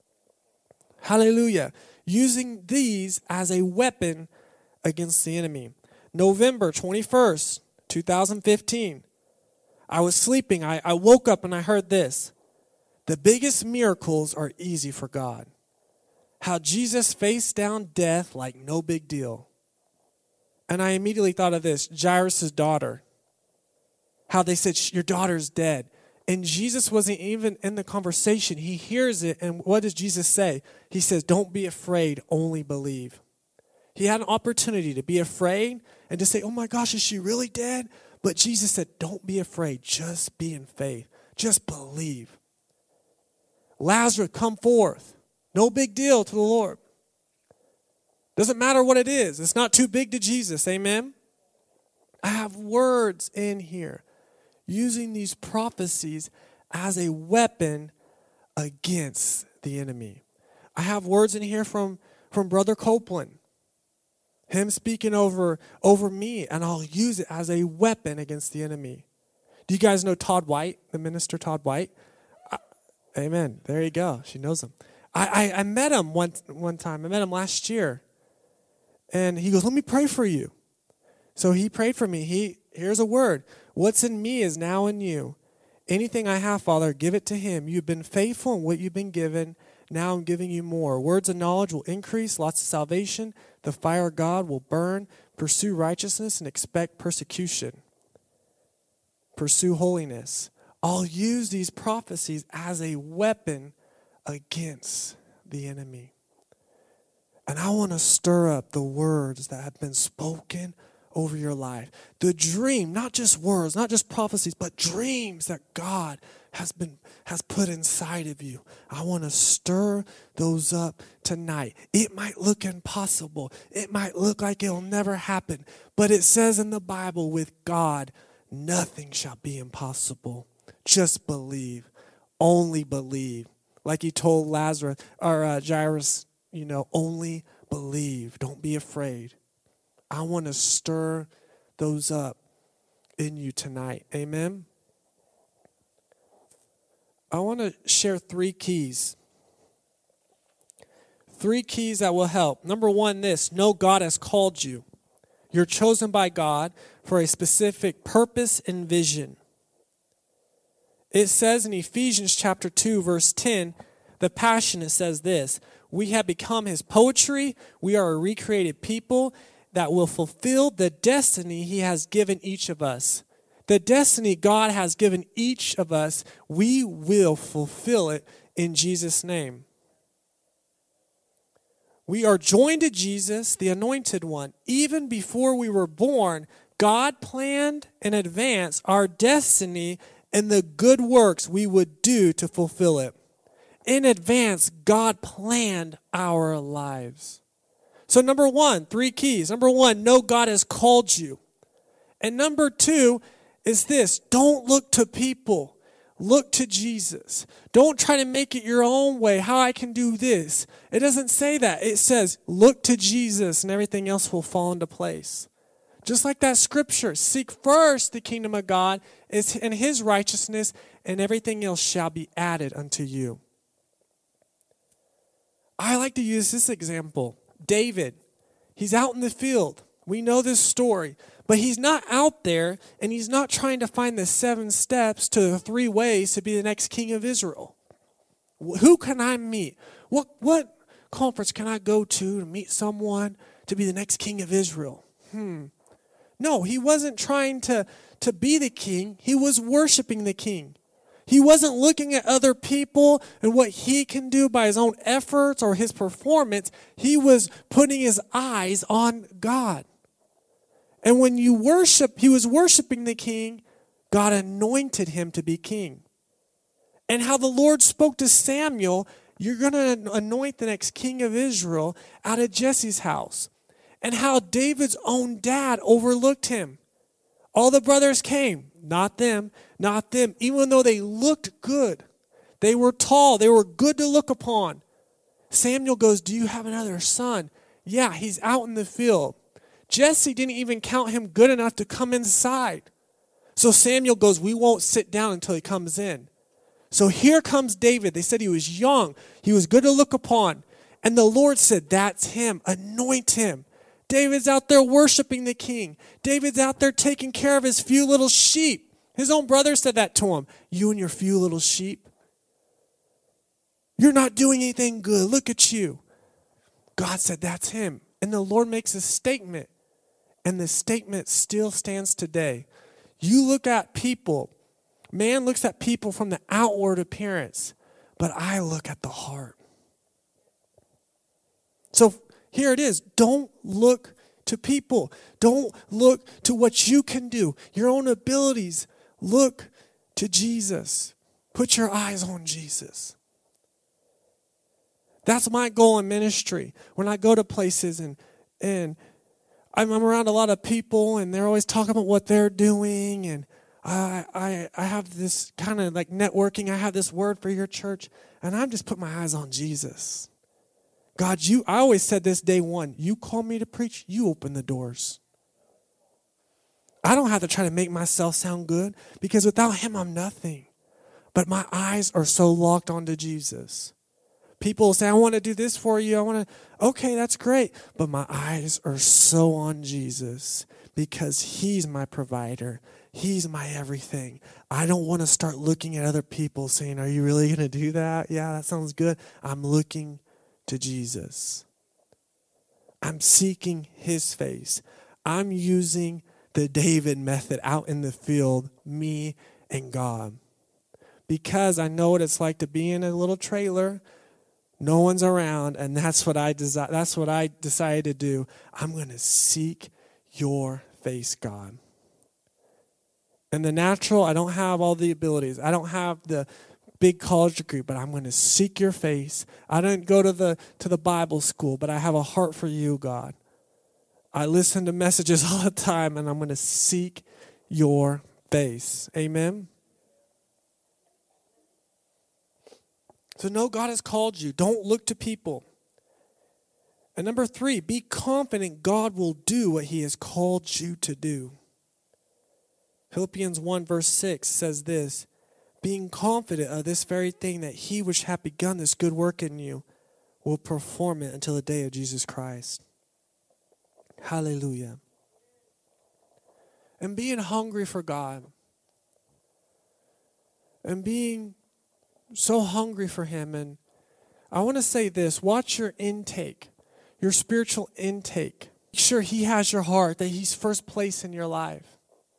Hallelujah. Using these as a weapon against the enemy. November twenty-first, twenty fifteen. I was sleeping. I, I woke up and I heard this. The biggest miracles are easy for God. How Jesus faced down death like no big deal. And I immediately thought of this, Jairus' daughter. How they said, your daughter's dead. And Jesus wasn't even in the conversation. He hears it, and what does Jesus say? He says, don't be afraid, only believe. He had an opportunity to be afraid and to say, oh my gosh, is she really dead? But Jesus said, don't be afraid, just be in faith. Just believe. Lazarus, come forth. No big deal to the Lord. Doesn't matter what it is. It's not too big to Jesus. Amen? I have words in here using these prophecies as a weapon against the enemy. I have words in here from, from Brother Copeland. Him speaking over, over me, and I'll use it as a weapon against the enemy. Do you guys know Todd White, the minister Todd White? I, amen. There you go. She knows him. I, I, I met him one, one time. I met him last year. And he goes, let me pray for you. So he prayed for me. He here's a word. What's in me is now in you. Anything I have, Father, give it to him. You've been faithful in what you've been given. Now I'm giving you more. Words of knowledge will increase, lots of salvation. The fire of God will burn. Pursue righteousness and expect persecution. Pursue holiness. I'll use these prophecies as a weapon against the enemy. And I want to stir up the words that have been spoken over your life. The dream, not just words, not just prophecies, but dreams that God has been has put inside of you. I want to stir those up tonight. It might look impossible. It might look like it'll never happen. But it says in the Bible, with God, nothing shall be impossible. Just believe. Only believe. Like he told Lazarus or uh, Jairus, you know, only believe. Don't be afraid. I want to stir those up in you tonight. Amen. I want to share three keys. Three keys that will help. Number one, this. Know God has called you. You're chosen by God for a specific purpose and vision. It says in Ephesians chapter two, verse ten, the Passion, it says this. We have become his poetry. We are a recreated people that will fulfill the destiny he has given each of us. The destiny God has given each of us, we will fulfill it in Jesus' name. We are joined to Jesus, the Anointed One. Even before we were born, God planned in advance our destiny and the good works we would do to fulfill it. In advance, God planned our lives. So number one, three keys. Number one, know God has called you. And number two is this, don't look to people. Look to Jesus. Don't try to make it your own way, how I can do this. It doesn't say that. It says, look to Jesus and everything else will fall into place. Just like that scripture, seek first the kingdom of God and his righteousness, and everything else shall be added unto you. I like to use this example. David, he's out in the field. We know this story. But he's not out there, and he's not trying to find the seven steps to the three ways to be the next king of Israel. Who can I meet? What, what conference can I go to to meet someone to be the next king of Israel? Hmm. No, he wasn't trying to, to be the king. He was worshiping the king. He wasn't looking at other people and what he can do by his own efforts or his performance. He was putting his eyes on God. And when you worship, he was worshiping the king, God anointed him to be king. And how the Lord spoke to Samuel, you're going to anoint the next king of Israel out of Jesse's house. And how David's own dad overlooked him. All the brothers came. Not them, not them. Even though they looked good. They were tall. They were good to look upon. Samuel goes, do you have another son? Yeah, he's out in the field. Jesse didn't even count him good enough to come inside. So Samuel goes, we won't sit down until he comes in. So here comes David. They said he was young. He was good to look upon. And the Lord said, that's him. Anoint him. David's out there worshiping the king. David's out there taking care of his few little sheep. His own brother said that to him. You and your few little sheep. You're not doing anything good. Look at you. God said that's him. And the Lord makes a statement. And the statement still stands today. You look at people. Man looks at people from the outward appearance. But I look at the heart. So here it is. Don't look to people. Don't look to what you can do. Your own abilities. Look to Jesus. Put your eyes on Jesus. That's my goal in ministry. When I go to places and and I'm around a lot of people and they're always talking about what they're doing, and I I I have this kind of like networking. I have this word for your church, and I'm just putting my eyes on Jesus. God, you, I always said this day one, you call me to preach, you open the doors. I don't have to try to make myself sound good because without him, I'm nothing. But my eyes are so locked onto Jesus. People say, I want to do this for you. I want to, okay, that's great. But my eyes are so on Jesus because he's my provider. He's my everything. I don't want to start looking at other people saying, are you really going to do that? Yeah, that sounds good. I'm looking to Jesus. I'm seeking his face. I'm using the David method out in the field, me and God. Because I know what it's like to be in a little trailer. No one's around, and that's what I desi- that's what I decided to do. I'm going to seek your face, God. In the natural, I don't have all the abilities. I don't have the big college degree, but I'm going to seek your face. I didn't go to the to the Bible school, but I have a heart for you, God. I listen to messages all the time, and I'm going to seek your face. Amen. So know God has called you. Don't look to people. And number three, be confident God will do what he has called you to do. Philippians one verse six says this, being confident of this very thing, that he which hath begun this good work in you will perform it until the day of Jesus Christ. Hallelujah. And being hungry for God. And being so hungry for him. And I want to say this, watch your intake, your spiritual intake. Make sure he has your heart, that he's first place in your life.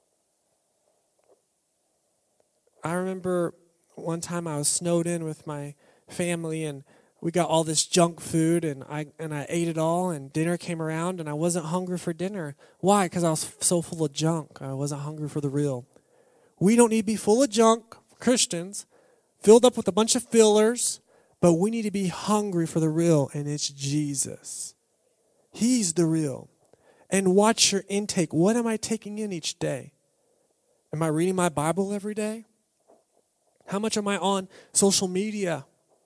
I remember one time I was snowed in with my family, and we got all this junk food, and I and I ate it all, and dinner came around, and I wasn't hungry for dinner. Why? Because I was so full of junk. I wasn't hungry for the real. We don't need to be full of junk, Christians, filled up with a bunch of fillers, but we need to be hungry for the real, and it's Jesus. He's the real. And watch your intake. What am I taking in each day? Am I reading my Bible every day? How much am I on social media?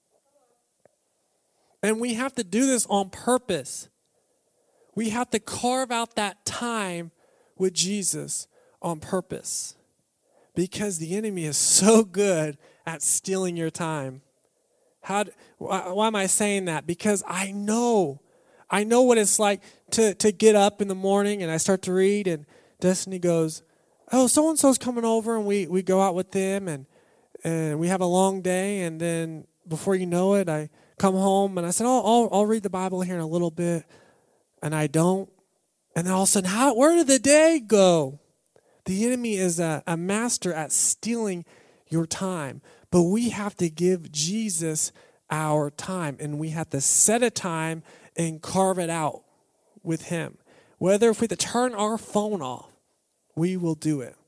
And we have to do this on purpose. We have to carve out that time with Jesus on purpose. Because the enemy is so good at stealing your time. How? Why, why am I saying that? Because I know. I know what it's like to, to get up in the morning and I start to read, and Destiny goes, oh, so-and-so's coming over, and we, we go out with them, and and we have a long day, and then before you know it, I come home, and I said, oh, I'll, I'll read the Bible here in a little bit, and I don't. And then all of a sudden, how, where did the day go? The enemy is a, a master at stealing your time, but we have to give Jesus our time, and we have to set a time and carve it out with him. Whether if we have to turn our phone off, we will do it.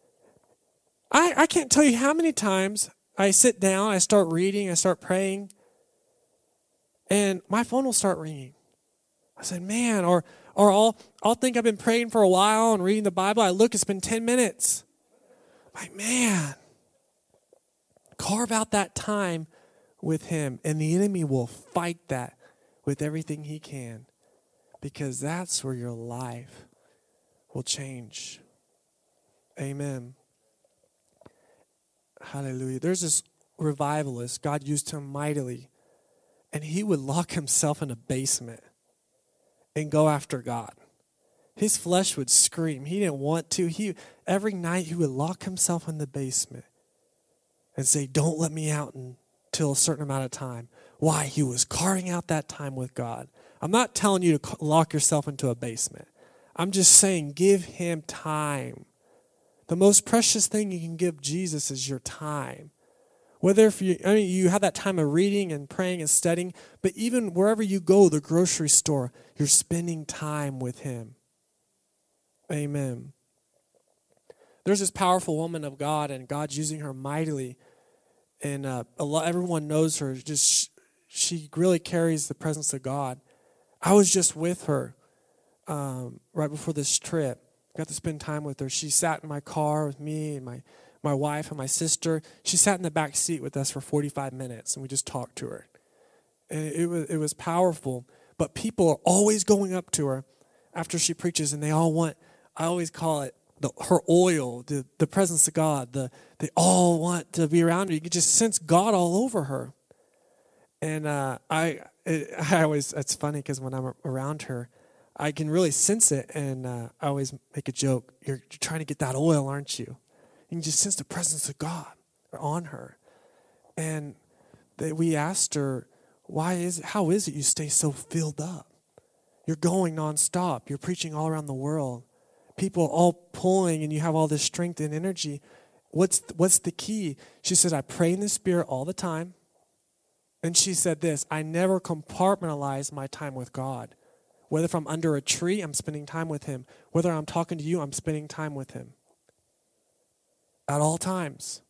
I, I can't tell you how many times I sit down, I start reading, I start praying, and my phone will start ringing. I said, man, or or I'll I'll think I've been praying for a while and reading the Bible. I look, it's been ten minutes. I'm like, man, carve out that time with him, and the enemy will fight that with everything he can, because that's where your life will change. Amen. Hallelujah. There's this revivalist, God used him mightily, and he would lock himself in a basement and go after God. His flesh would scream. He didn't want to. He every night he would lock himself in the basement and say, don't let me out until a certain amount of time. Why? He was carving out that time with God. I'm not telling you to lock yourself into a basement. I'm just saying give him time. The most precious thing you can give Jesus is your time. Whether if you, I mean, you have that time of reading and praying and studying, but even wherever you go, the grocery store, you're spending time with him. Amen. There's this powerful woman of God, and God's using her mightily, and uh, a lot, everyone knows her. Just she really carries the presence of God. I was just with her um, right before this trip. Got to spend time with her. She sat in my car with me and my, my wife and my sister. She sat in the back seat with us for forty-five minutes, and we just talked to her. And it was it was powerful. But people are always going up to her after she preaches, and they all want, I always call it the, her oil, the, the presence of God. The, they all want to be around her. You can just sense God all over her. And uh, I, it, I always, it's funny because when I'm around her, I can really sense it. And uh, I always make a joke. You're, you're trying to get that oil, aren't you? You can just sense the presence of God on her. And they, we asked her, why is it, how is it you stay so filled up? You're going nonstop. You're preaching all around the world. People all pulling, and you have all this strength and energy. What's what's the key? She said, I pray in the Spirit all the time. And she said this, I never compartmentalize my time with God. Whether if I'm under a tree, I'm spending time with him. Whether I'm talking to you, I'm spending time with him. At all times.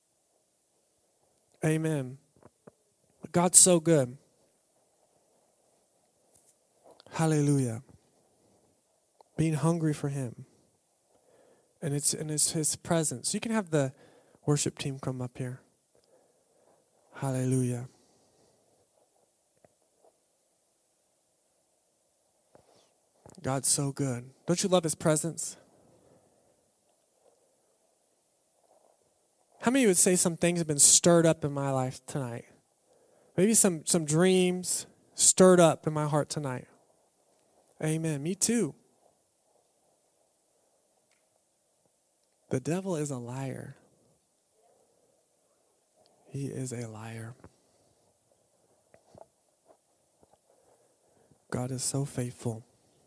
Amen. God's so good. Hallelujah. Being hungry for him. And it's and it's his presence. You can have the worship team come up here. Hallelujah. God's so good. Don't you love his presence? How many would say some things have been stirred up in my life tonight? Maybe some, some dreams stirred up in my heart tonight. Amen. Me too. The devil is a liar. He is a liar. God is so faithful.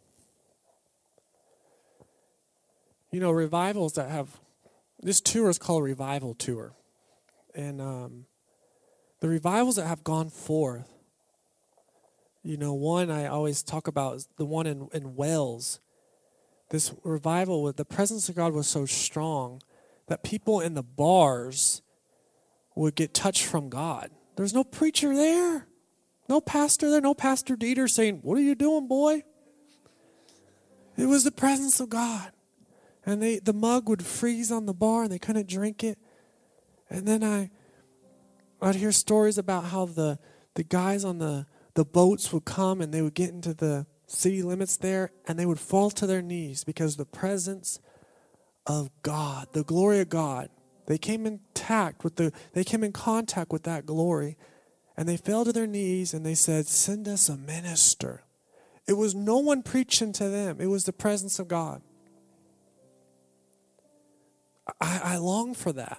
You know, revivals that have, this tour is called a Revival Tour. And um, the revivals that have gone forth, you know, one I always talk about is the one in, in Wales. This revival, with the presence of God was so strong that people in the bars would get touched from God. There's no preacher there. No pastor there. No Pastor Dieter saying, what are you doing, boy? It was the presence of God. And they, the mug would freeze on the bar and they couldn't drink it. And then I, I'd hear stories about how the, the guys on the, the boats would come and they would get into the city limits there and they would fall to their knees because the presence of God, the glory of God, they came in contact with the, they came in contact with that glory, and they fell to their knees and they said, send us a minister. It was no one preaching to them. It was the presence of God. I, I long for that.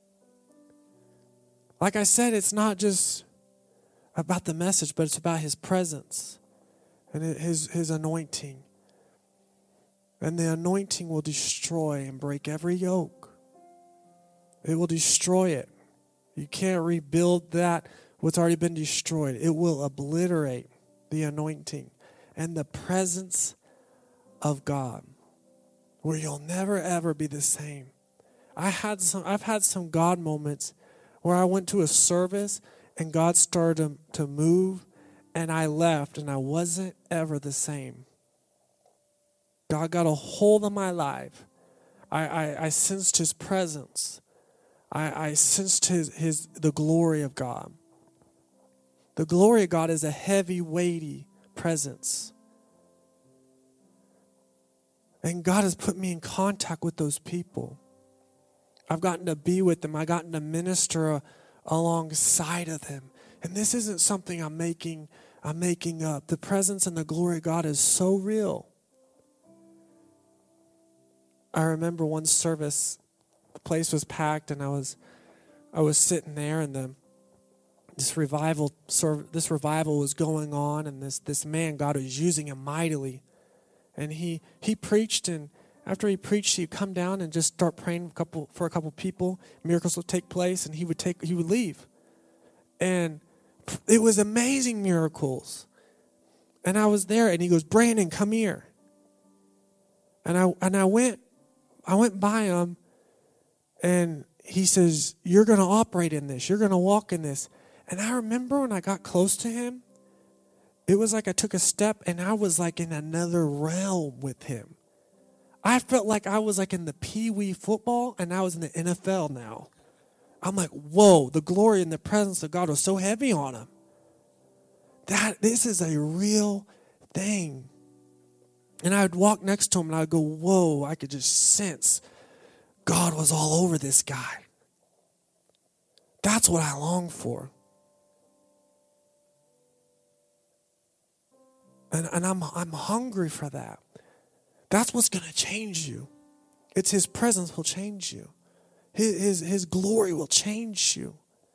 Like I said, it's not just about the message, but it's about his presence and his, his anointing. And the anointing will destroy and break every yoke. It will destroy it. You can't rebuild that, what's already been destroyed. It will obliterate the anointing and the presence of God, where you'll never ever be the same. I had some I've had some God moments where I went to a service and God started to, to move and I left and I wasn't ever the same. God got a hold of my life. I, I, I sensed his presence. I, I sensed his, his the glory of God. The glory of God is a heavy, weighty presence. And God has put me in contact with those people. I've gotten to be with them. I've gotten to minister uh, alongside of them. And this isn't something I'm making, I'm making up. The presence and the glory of God is so real. I remember one service, the place was packed, and I was, I was sitting there, and the this revival, this revival was going on, and this this man, God was using him mightily, and he he preached, and after he preached, he'd come down and just start praying for a couple for a couple people. Miracles would take place, and he would take he would leave, and it was amazing miracles. And I was there, and he goes, Brandon, come here. And I and I went. I went by him, and he says, you're going to operate in this. You're going to walk in this. And I remember when I got close to him, it was like I took a step, and I was like in another realm with him. I felt like I was like in the Pee Wee football, and I was in the N F L now. I'm like, whoa, the glory and the presence of God was so heavy on him. That this is a real thing. And I would walk next to him and I would go, whoa, I could just sense God was all over this guy. That's what I long for. And, and I'm, I'm hungry for that. That's what's going to change you. It's his presence will change you. His, his, his glory will change you.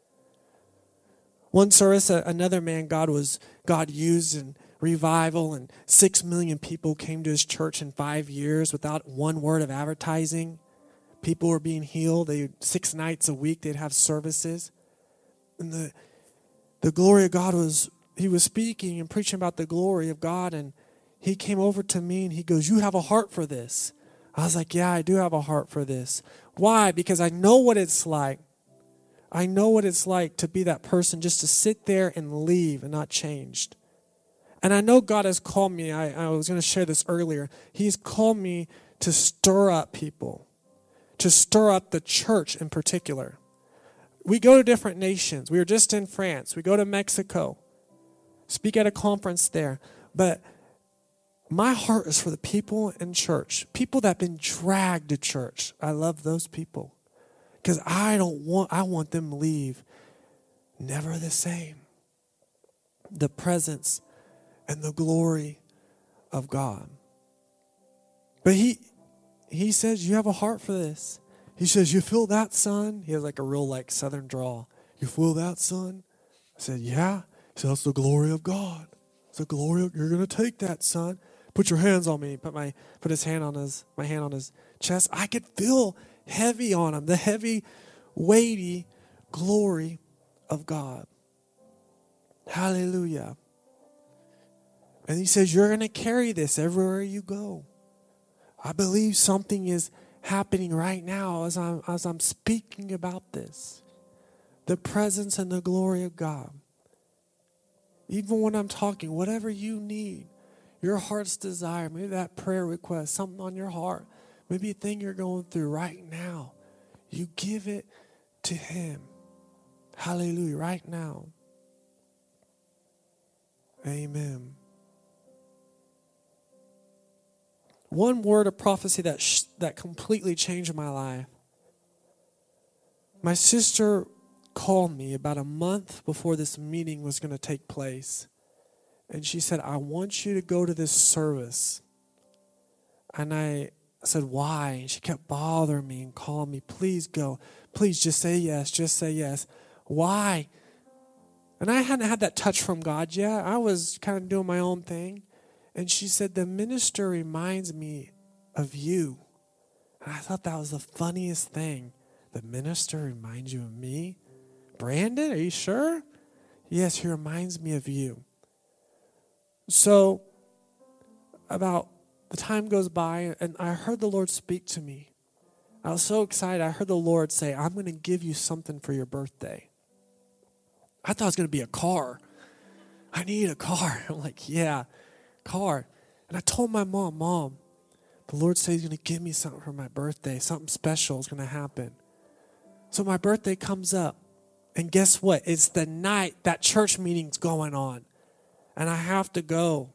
One service, another man God was God used in revival, and six million people came to his church in five years without one word of advertising. People were being healed. They six nights a week they'd have services, and the the glory of God was. He was speaking and preaching about the glory of God, and he came over to me and he goes, "You have a heart for this." I was like, "Yeah, I do have a heart for this." Why? Because I know what it's like. I know what it's like to be that person, just to sit there and leave and not changed. And I know God has called me. I, I was going to share this earlier. He's called me to stir up people, to stir up the church in particular. We go to different nations. We were just in France. We go to Mexico, speak at a conference there. But my heart is for the people in church, people that have been dragged to church. I love those people. Because I don't want, I want them to leave never the same. The presence and the glory of God. But he he says, you have a heart for this. He says, you feel that, son? He has like a real like southern drawl. You feel that, son? I said, yeah. He said, that's the glory of God. It's the glory of, you're going to take that, son. Put your hands on me. Put my put his hand on his my hand on his chest. I could feel heavy on him, the heavy, weighty glory of God. Hallelujah. And he says, you're going to carry this everywhere you go. I believe something is happening right now as I'm, as I'm speaking about this. The presence and the glory of God. Even when I'm talking, whatever you need, your heart's desire, maybe that prayer request, something on your heart, maybe a thing you're going through right now, you give it to him. Hallelujah, right now. Amen. One word of prophecy that sh- that completely changed my life. My sister called me about a month before this meeting was going to take place. And she said, I want you to go to this service. And I I said, why? And she kept bothering me and calling me, please go. Please just say yes. Just say yes. Why? And I hadn't had that touch from God yet. I was kind of doing my own thing. And she said, the minister reminds me of you. And I thought that was the funniest thing. The minister reminds you of me? Brandon, are you sure? Yes, he reminds me of you. So, about the time goes by, and I heard the Lord speak to me. I was so excited. I heard the Lord say, I'm going to give you something for your birthday. I thought it was going to be a car. I need a car. I'm like, yeah, car. And I told my mom, Mom, the Lord said he's going to give me something for my birthday. Something special is going to happen. So my birthday comes up. And guess what? It's the night that church meeting's going on. And I have to go.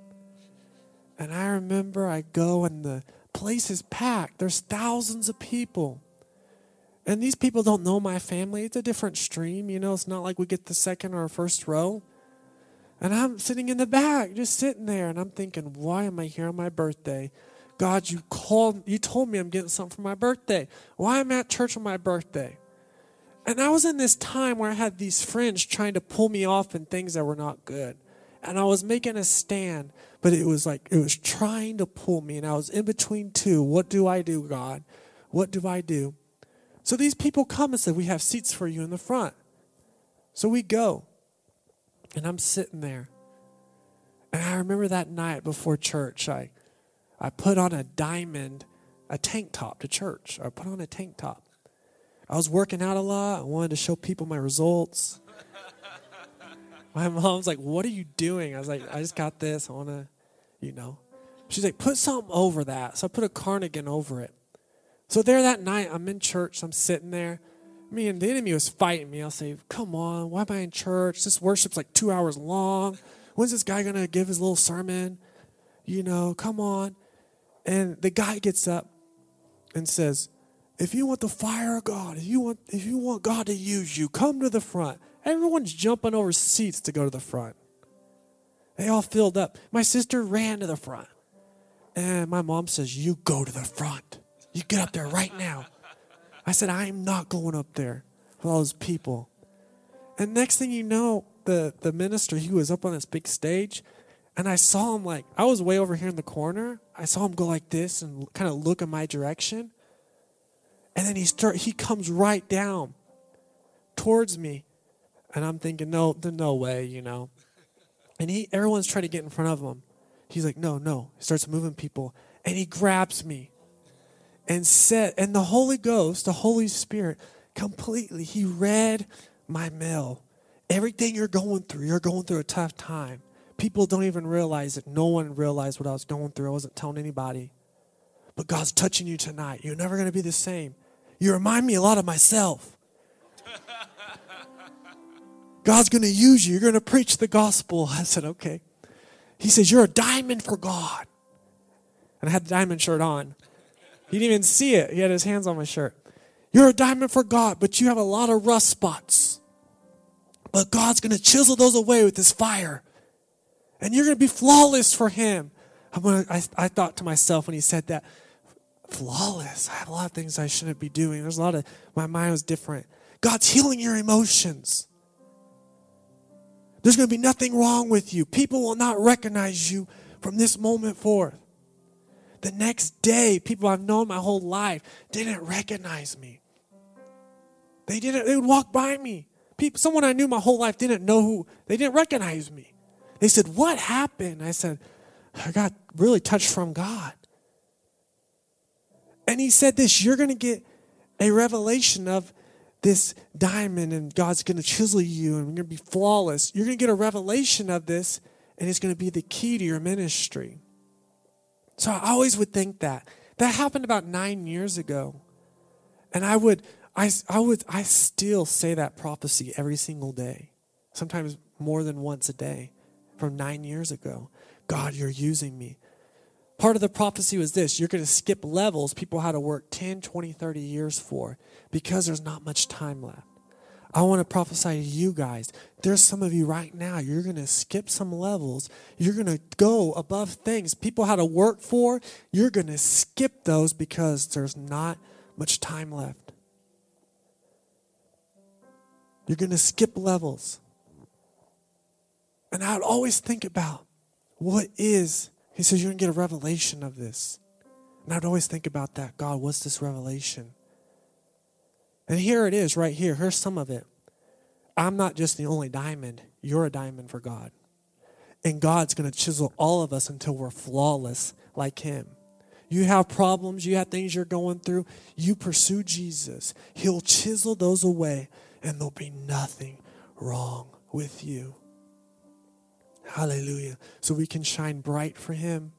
And I remember I go and the place is packed. There's thousands of people. And these people don't know my family. It's a different stream. You know, it's not like we get the second or first row. And I'm sitting in the back, just sitting there. And I'm thinking, why am I here on my birthday? God, you called, you told me I'm getting something for my birthday. Why am I at church on my birthday? And I was in this time where I had these friends trying to pull me off in things that were not good. And I was making a stand, but it was like, it was trying to pull me. And I was in between two. What do I do, God? What do I do? So these people come and said, we have seats for you in the front. So we go. And I'm sitting there. And I remember that night before church, I, I put on a diamond, a tank top to church. I put on a tank top. I was working out a lot. I wanted to show people my results. My mom's like, what are you doing? I was like, I just got this. I want to, you know. She's like, put something over that. So I put a cardigan over it. So there that night, I'm in church. I'm sitting there. Me and the enemy was fighting me. I'll say, come on, why am I in church? This worship's like two hours long. When's this guy going to give his little sermon? You know, come on. And the guy gets up and says, if you want the fire of God, if you want, if you want God to use you, come to the front. Everyone's jumping over seats to go to the front. They all filled up. My sister ran to the front. And my mom says, you go to the front. You get up there right now. I said, I am not going up there with all those people. And next thing you know, the, the minister, he was up on this big stage. And I saw him like, I was way over here in the corner. I saw him go like this and kind of look in my direction. And then he start, he comes right down towards me. And I'm thinking, no, there's no way, you know. And he, everyone's trying to get in front of him. He's like, no, no. He starts moving people. And he grabs me and said, and the Holy Ghost, the Holy Spirit, completely, he read my mail. Everything you're going through, you're going through a tough time. People don't even realize it. No one realized what I was going through. I wasn't telling anybody. But God's touching you tonight. You're never going to be the same. You remind me a lot of myself. God's going to use you. You're going to preach the gospel. I said, okay. He says, you're a diamond for God. And I had the diamond shirt on. He didn't even see it. He had his hands on my shirt. You're a diamond for God, but you have a lot of rust spots. But God's going to chisel those away with his fire. And you're going to be flawless for him. I'm gonna, I, I thought to myself when he said that, flawless. I have a lot of things I shouldn't be doing. There's a lot of, my mind was different. God's healing your emotions. There's going to be nothing wrong with you. People will not recognize you from this moment forth. The next day, people I've known my whole life didn't recognize me. They didn't. They would walk by me. People, someone I knew my whole life didn't know who. They didn't recognize me. They said, what happened? I said, I got really touched from God. And he said this, you're going to get a revelation of this diamond and God's going to chisel you and you're going to be flawless. You're going to get a revelation of this and it's going to be the key to your ministry. So I always would think that. That happened about nine years ago. And I would, I, I would, I still say that prophecy every single day. Sometimes more than once a day from nine years ago. God, you're using me. Part of the prophecy was this. You're going to skip levels people had to work ten, twenty, thirty years for because there's not much time left. I want to prophesy to you guys. There's some of you right now. You're going to skip some levels. You're going to go above things people had to work for. You're going to skip those because there's not much time left. You're going to skip levels. And I would always think about what is, he says, you're going to get a revelation of this. And I'd always think about that. God, what's this revelation? And here it is right here. Here's some of it. I'm not just the only diamond. You're a diamond for God. And God's going to chisel all of us until we're flawless like him. You have problems. You have things you're going through. You pursue Jesus. He'll chisel those away and there'll be nothing wrong with you. Hallelujah. So we can shine bright for him.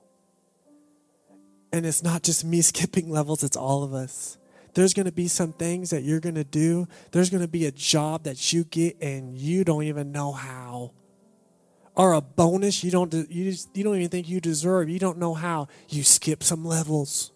And it's not just me skipping levels, it's all of us. There's going to be some things that you're going to do. There's going to be a job that you get and you don't even know how. Or a bonus you don't you just, you don't even think you deserve. You don't know how. You skip some levels.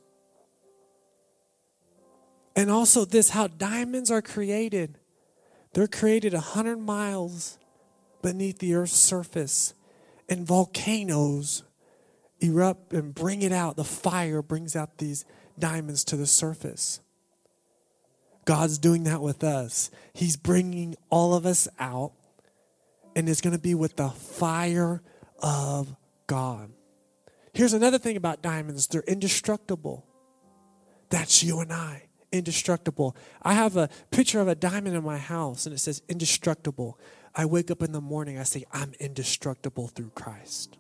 And also this, how diamonds are created. They're created one hundred miles beneath the earth's surface. And volcanoes erupt and bring it out. The fire brings out these diamonds to the surface. God's doing that with us. He's bringing all of us out. And it's going to be with the fire of God. Here's another thing about diamonds. They're indestructible. That's you and I. Indestructible. I have a picture of a diamond in my house and it says indestructible. I wake up in the morning, I say, I'm indestructible through Christ.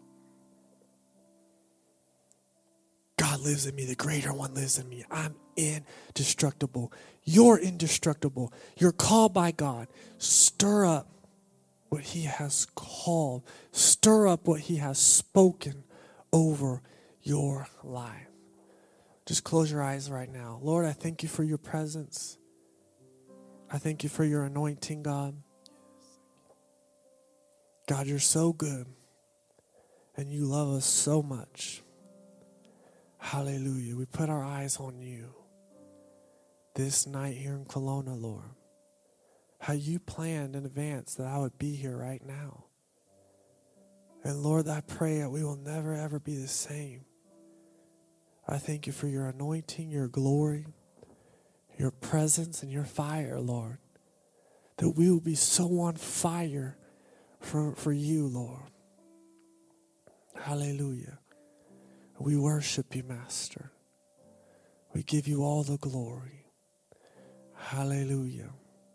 God lives in me. The greater one lives in me. I'm indestructible. You're indestructible. You're called by God. Stir up what he has called. Stir up what he has spoken over your life. Just close your eyes right now. Lord, I thank you for your presence. I thank you for your anointing, God. God, you're so good. And you love us so much. Hallelujah. We put our eyes on you this night here in Kelowna, Lord. How you planned in advance that I would be here right now. And Lord, I pray that we will never, ever be the same. I thank you for your anointing, your glory, your presence, and your fire, Lord. That we will be so on fire for, for you, Lord. Hallelujah. We worship you, Master. We give you all the glory. Hallelujah.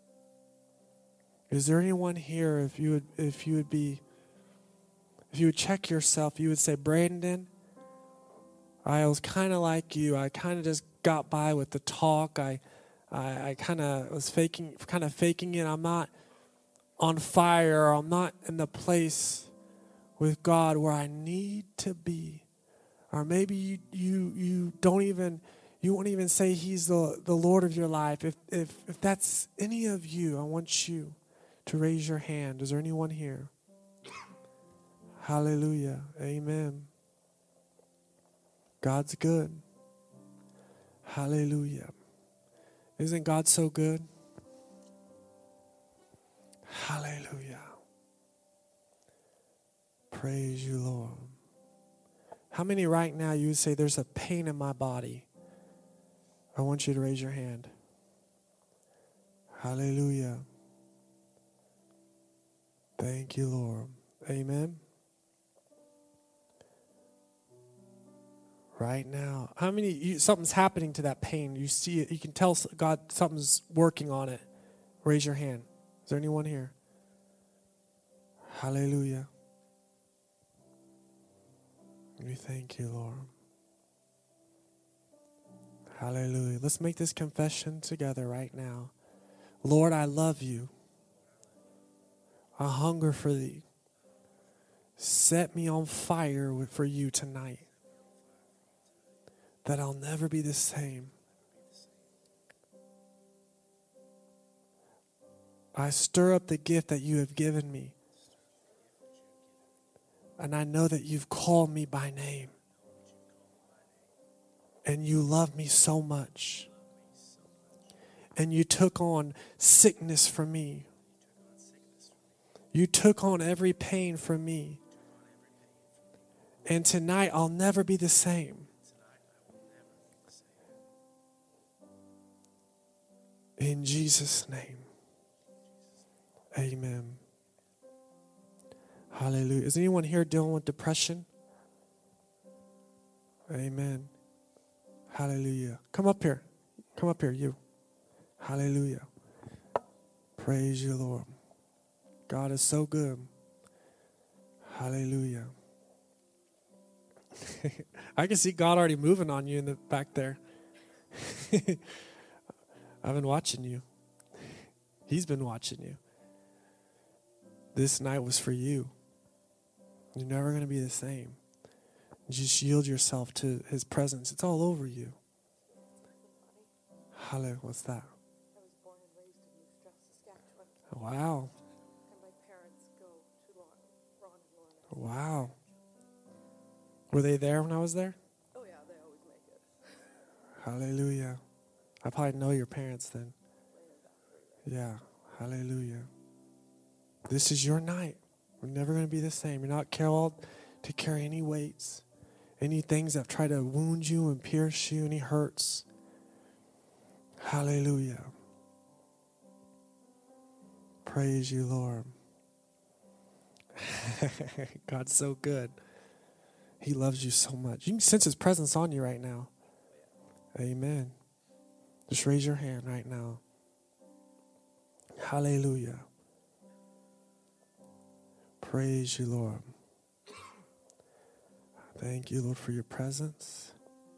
Is there anyone here, if you would, if you would be, if you would check yourself, you would say, Brandon, I was kind of like you. I kind of just got by with the talk. I, I, I kind of was faking, kind of faking it. I'm not on fire. I'm not in the place with God where I need to be. Or maybe you, you, you don't even, you won't even say He's the, the Lord of your life. If, if, if that's any of you, I want you to raise your hand. Is there anyone here? Hallelujah. Amen. God's good. Hallelujah. Isn't God so good? Hallelujah. Praise you, Lord. How many right now you would say there's a pain in my body? I want you to raise your hand. Hallelujah. Thank you, Lord. Amen. Right now. How many, you, something's happening to that pain. You see it. You can tell God something's working on it. Raise your hand. Is there anyone here? Hallelujah. We thank you, Lord. Hallelujah. Let's make this confession together right now. Lord, I love you. I hunger for thee. Set me on fire for you tonight. That I'll never be the same. I stir up the gift that you have given me. And I know that you've called me by name. And you love me so much. And you took on sickness for me. You took on every pain for me. And tonight I'll never be the same. In Jesus' name. Amen. Hallelujah. Is anyone here dealing with depression? Amen. Hallelujah. Come up here. Come up here, you. Hallelujah. Praise you, Lord. God is so good. Hallelujah. I can see God already moving on you in the back there. I've been watching you. He's been watching you. This night was for you. You're never going to be the same. Just yield yourself to His presence. It's all over you. Hallelujah. What's that? I was born and raised in New Strauss, Saskatchewan. Wow. And my parents go to Ron and Lorna. Wow. Were they there when I was there? Oh yeah, they always make it. Hallelujah. I probably know your parents then. Yeah. Hallelujah. This is your night. We're never going to be the same. You're not called to carry any weights, any things that try to wound you and pierce you, any hurts. Hallelujah. Praise you, Lord. God's so good. He loves you so much. You can sense His presence on you right now. Amen. Just raise your hand right now. Hallelujah. Praise you, Lord. Thank you, Lord, for your presence.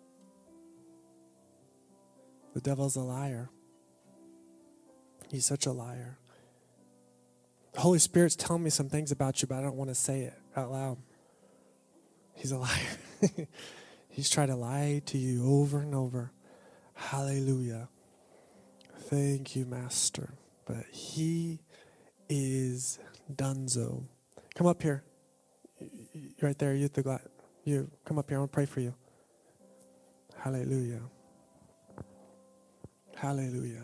The devil's a liar. He's such a liar. The Holy Spirit's telling me some things about you, but I don't want to say it out loud. He's a liar. He's tried to lie to you over and over. Hallelujah. Thank you, Master. But He is donezo. Come up here. Right there, you, the gla- you come up here. I want to pray for you. Hallelujah. Hallelujah.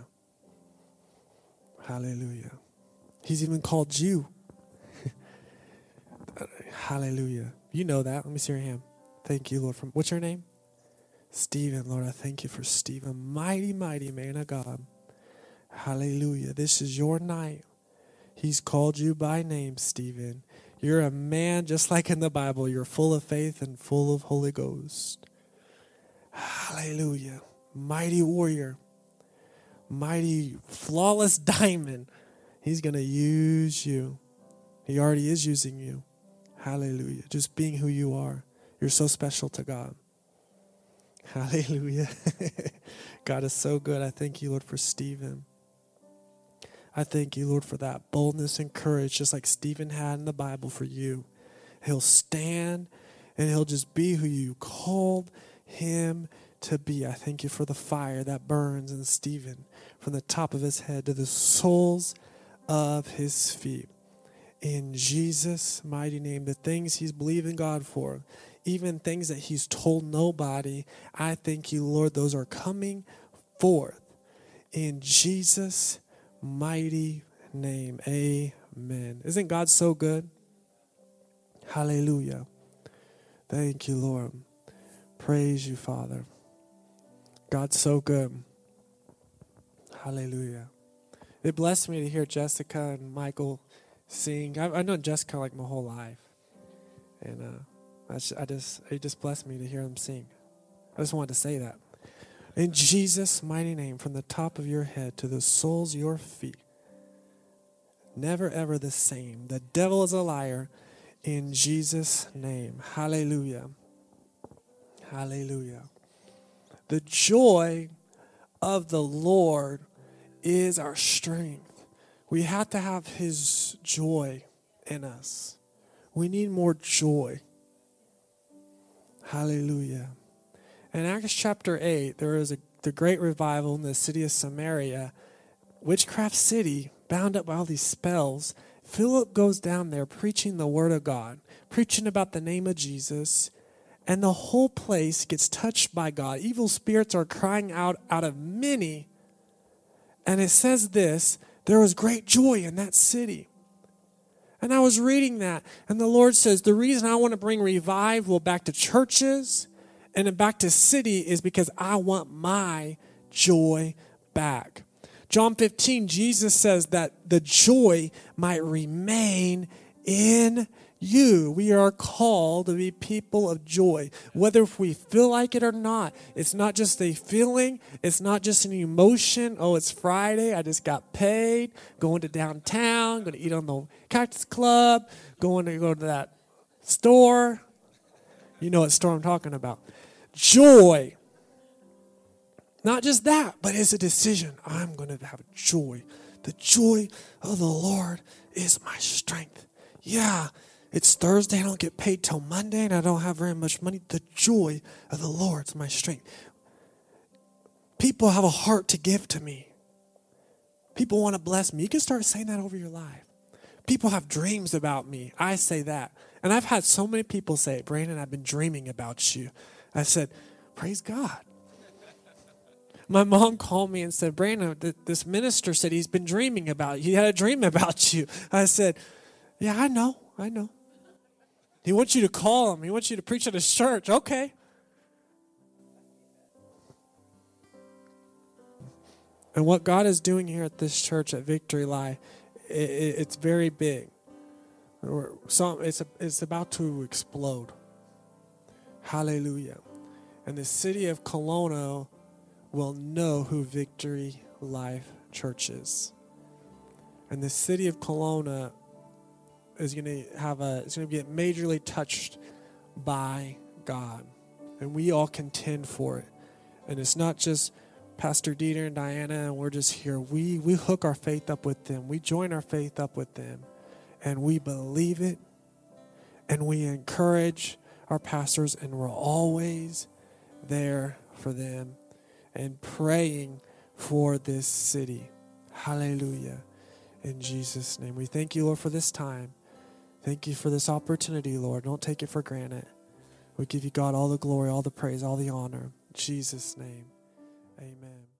Hallelujah. He's even called you. Hallelujah. You know that. Let me see your hand. Thank you, Lord. From what's your name? Stephen. Lord, I thank you for Stephen. Mighty, mighty man of God. Hallelujah. This is your night. He's called you by name, Stephen. You're a man just like in the Bible. You're full of faith and full of Holy Ghost. Hallelujah. Mighty warrior. Mighty flawless diamond. He's going to use you. He already is using you. Hallelujah. Just being who you are. You're so special to God. Hallelujah. God is so good. I thank you, Lord, for Stephen. I thank you, Lord, for that boldness and courage, just like Stephen had in the Bible for you. He'll stand and he'll just be who you called him to be. I thank you for the fire that burns in Stephen from the top of his head to the soles of his feet. In Jesus' mighty name, the things he's believing God for, even things that he's told nobody, I thank you, Lord, those are coming forth. In Jesus' mighty name, amen. Isn't God so good? Hallelujah. Thank you, Lord. Praise you, Father. God's so good. Hallelujah. It blessed me to hear Jessica and Michael sing. I, I know Jessica like my whole life. And uh, I, just, I just, it just blessed me to hear them sing. I just wanted to say that. In Jesus' mighty name, from the top of your head to the soles of your feet, never ever the same. The devil is a liar. In Jesus' name. Hallelujah. Hallelujah. The joy of the Lord is our strength. We have to have his joy in us. We need more joy. Hallelujah. In Acts chapter eight, there is a the great revival in the city of Samaria, witchcraft city, bound up by all these spells. Philip goes down there preaching the word of God, preaching about the name of Jesus, and the whole place gets touched by God. Evil spirits are crying out out of many. And it says this, there was great joy in that city. And I was reading that, and the Lord says, the reason I want to bring revival back to churches and back to city is because I want my joy back. John fifteen, Jesus says that the joy might remain in you. We are called to be people of joy, whether if we feel like it or not. It's not just a feeling. It's not just an emotion. Oh, it's Friday. I just got paid. Going to downtown. Going to eat on the Cactus Club. Going to go to that store. You know what store I'm talking about. Joy. Not just that, but it's a decision. I'm going to have joy. The joy of the Lord is my strength. Yeah, it's Thursday. I don't get paid till Monday, and I don't have very much money. The joy of the Lord is my strength. People have a heart to give to me. People want to bless me. You can start saying that over your life. People have dreams about me. I say that. And I've had so many people say, Brandon, I've been dreaming about you. I said, praise God. My mom called me and said, Brandon, th- this minister said he's been dreaming about you. He had a dream about you. I said, yeah, I know. I know. He wants you to call him. He wants you to preach at his church. Okay. And what God is doing here at this church at Victory Life, it, it, it's very big. So it's, a, it's about to explode. Hallelujah. And the city of Kelowna will know who Victory Life Church is. And the city of Kelowna is going to have a, it's going to get majorly touched by God. And we all contend for it. And it's not just Pastor Dieter and Diana and we're just here. We, we hook our faith up with them. We join our faith up with them. And we believe it. And we encourage our pastors. And we're always there for them and praying for this city. Hallelujah. In Jesus' name. We thank you, Lord, for this time. Thank you for this opportunity, Lord. Don't take it for granted. We give you, God, all the glory, all the praise, all the honor. In Jesus' name. Amen.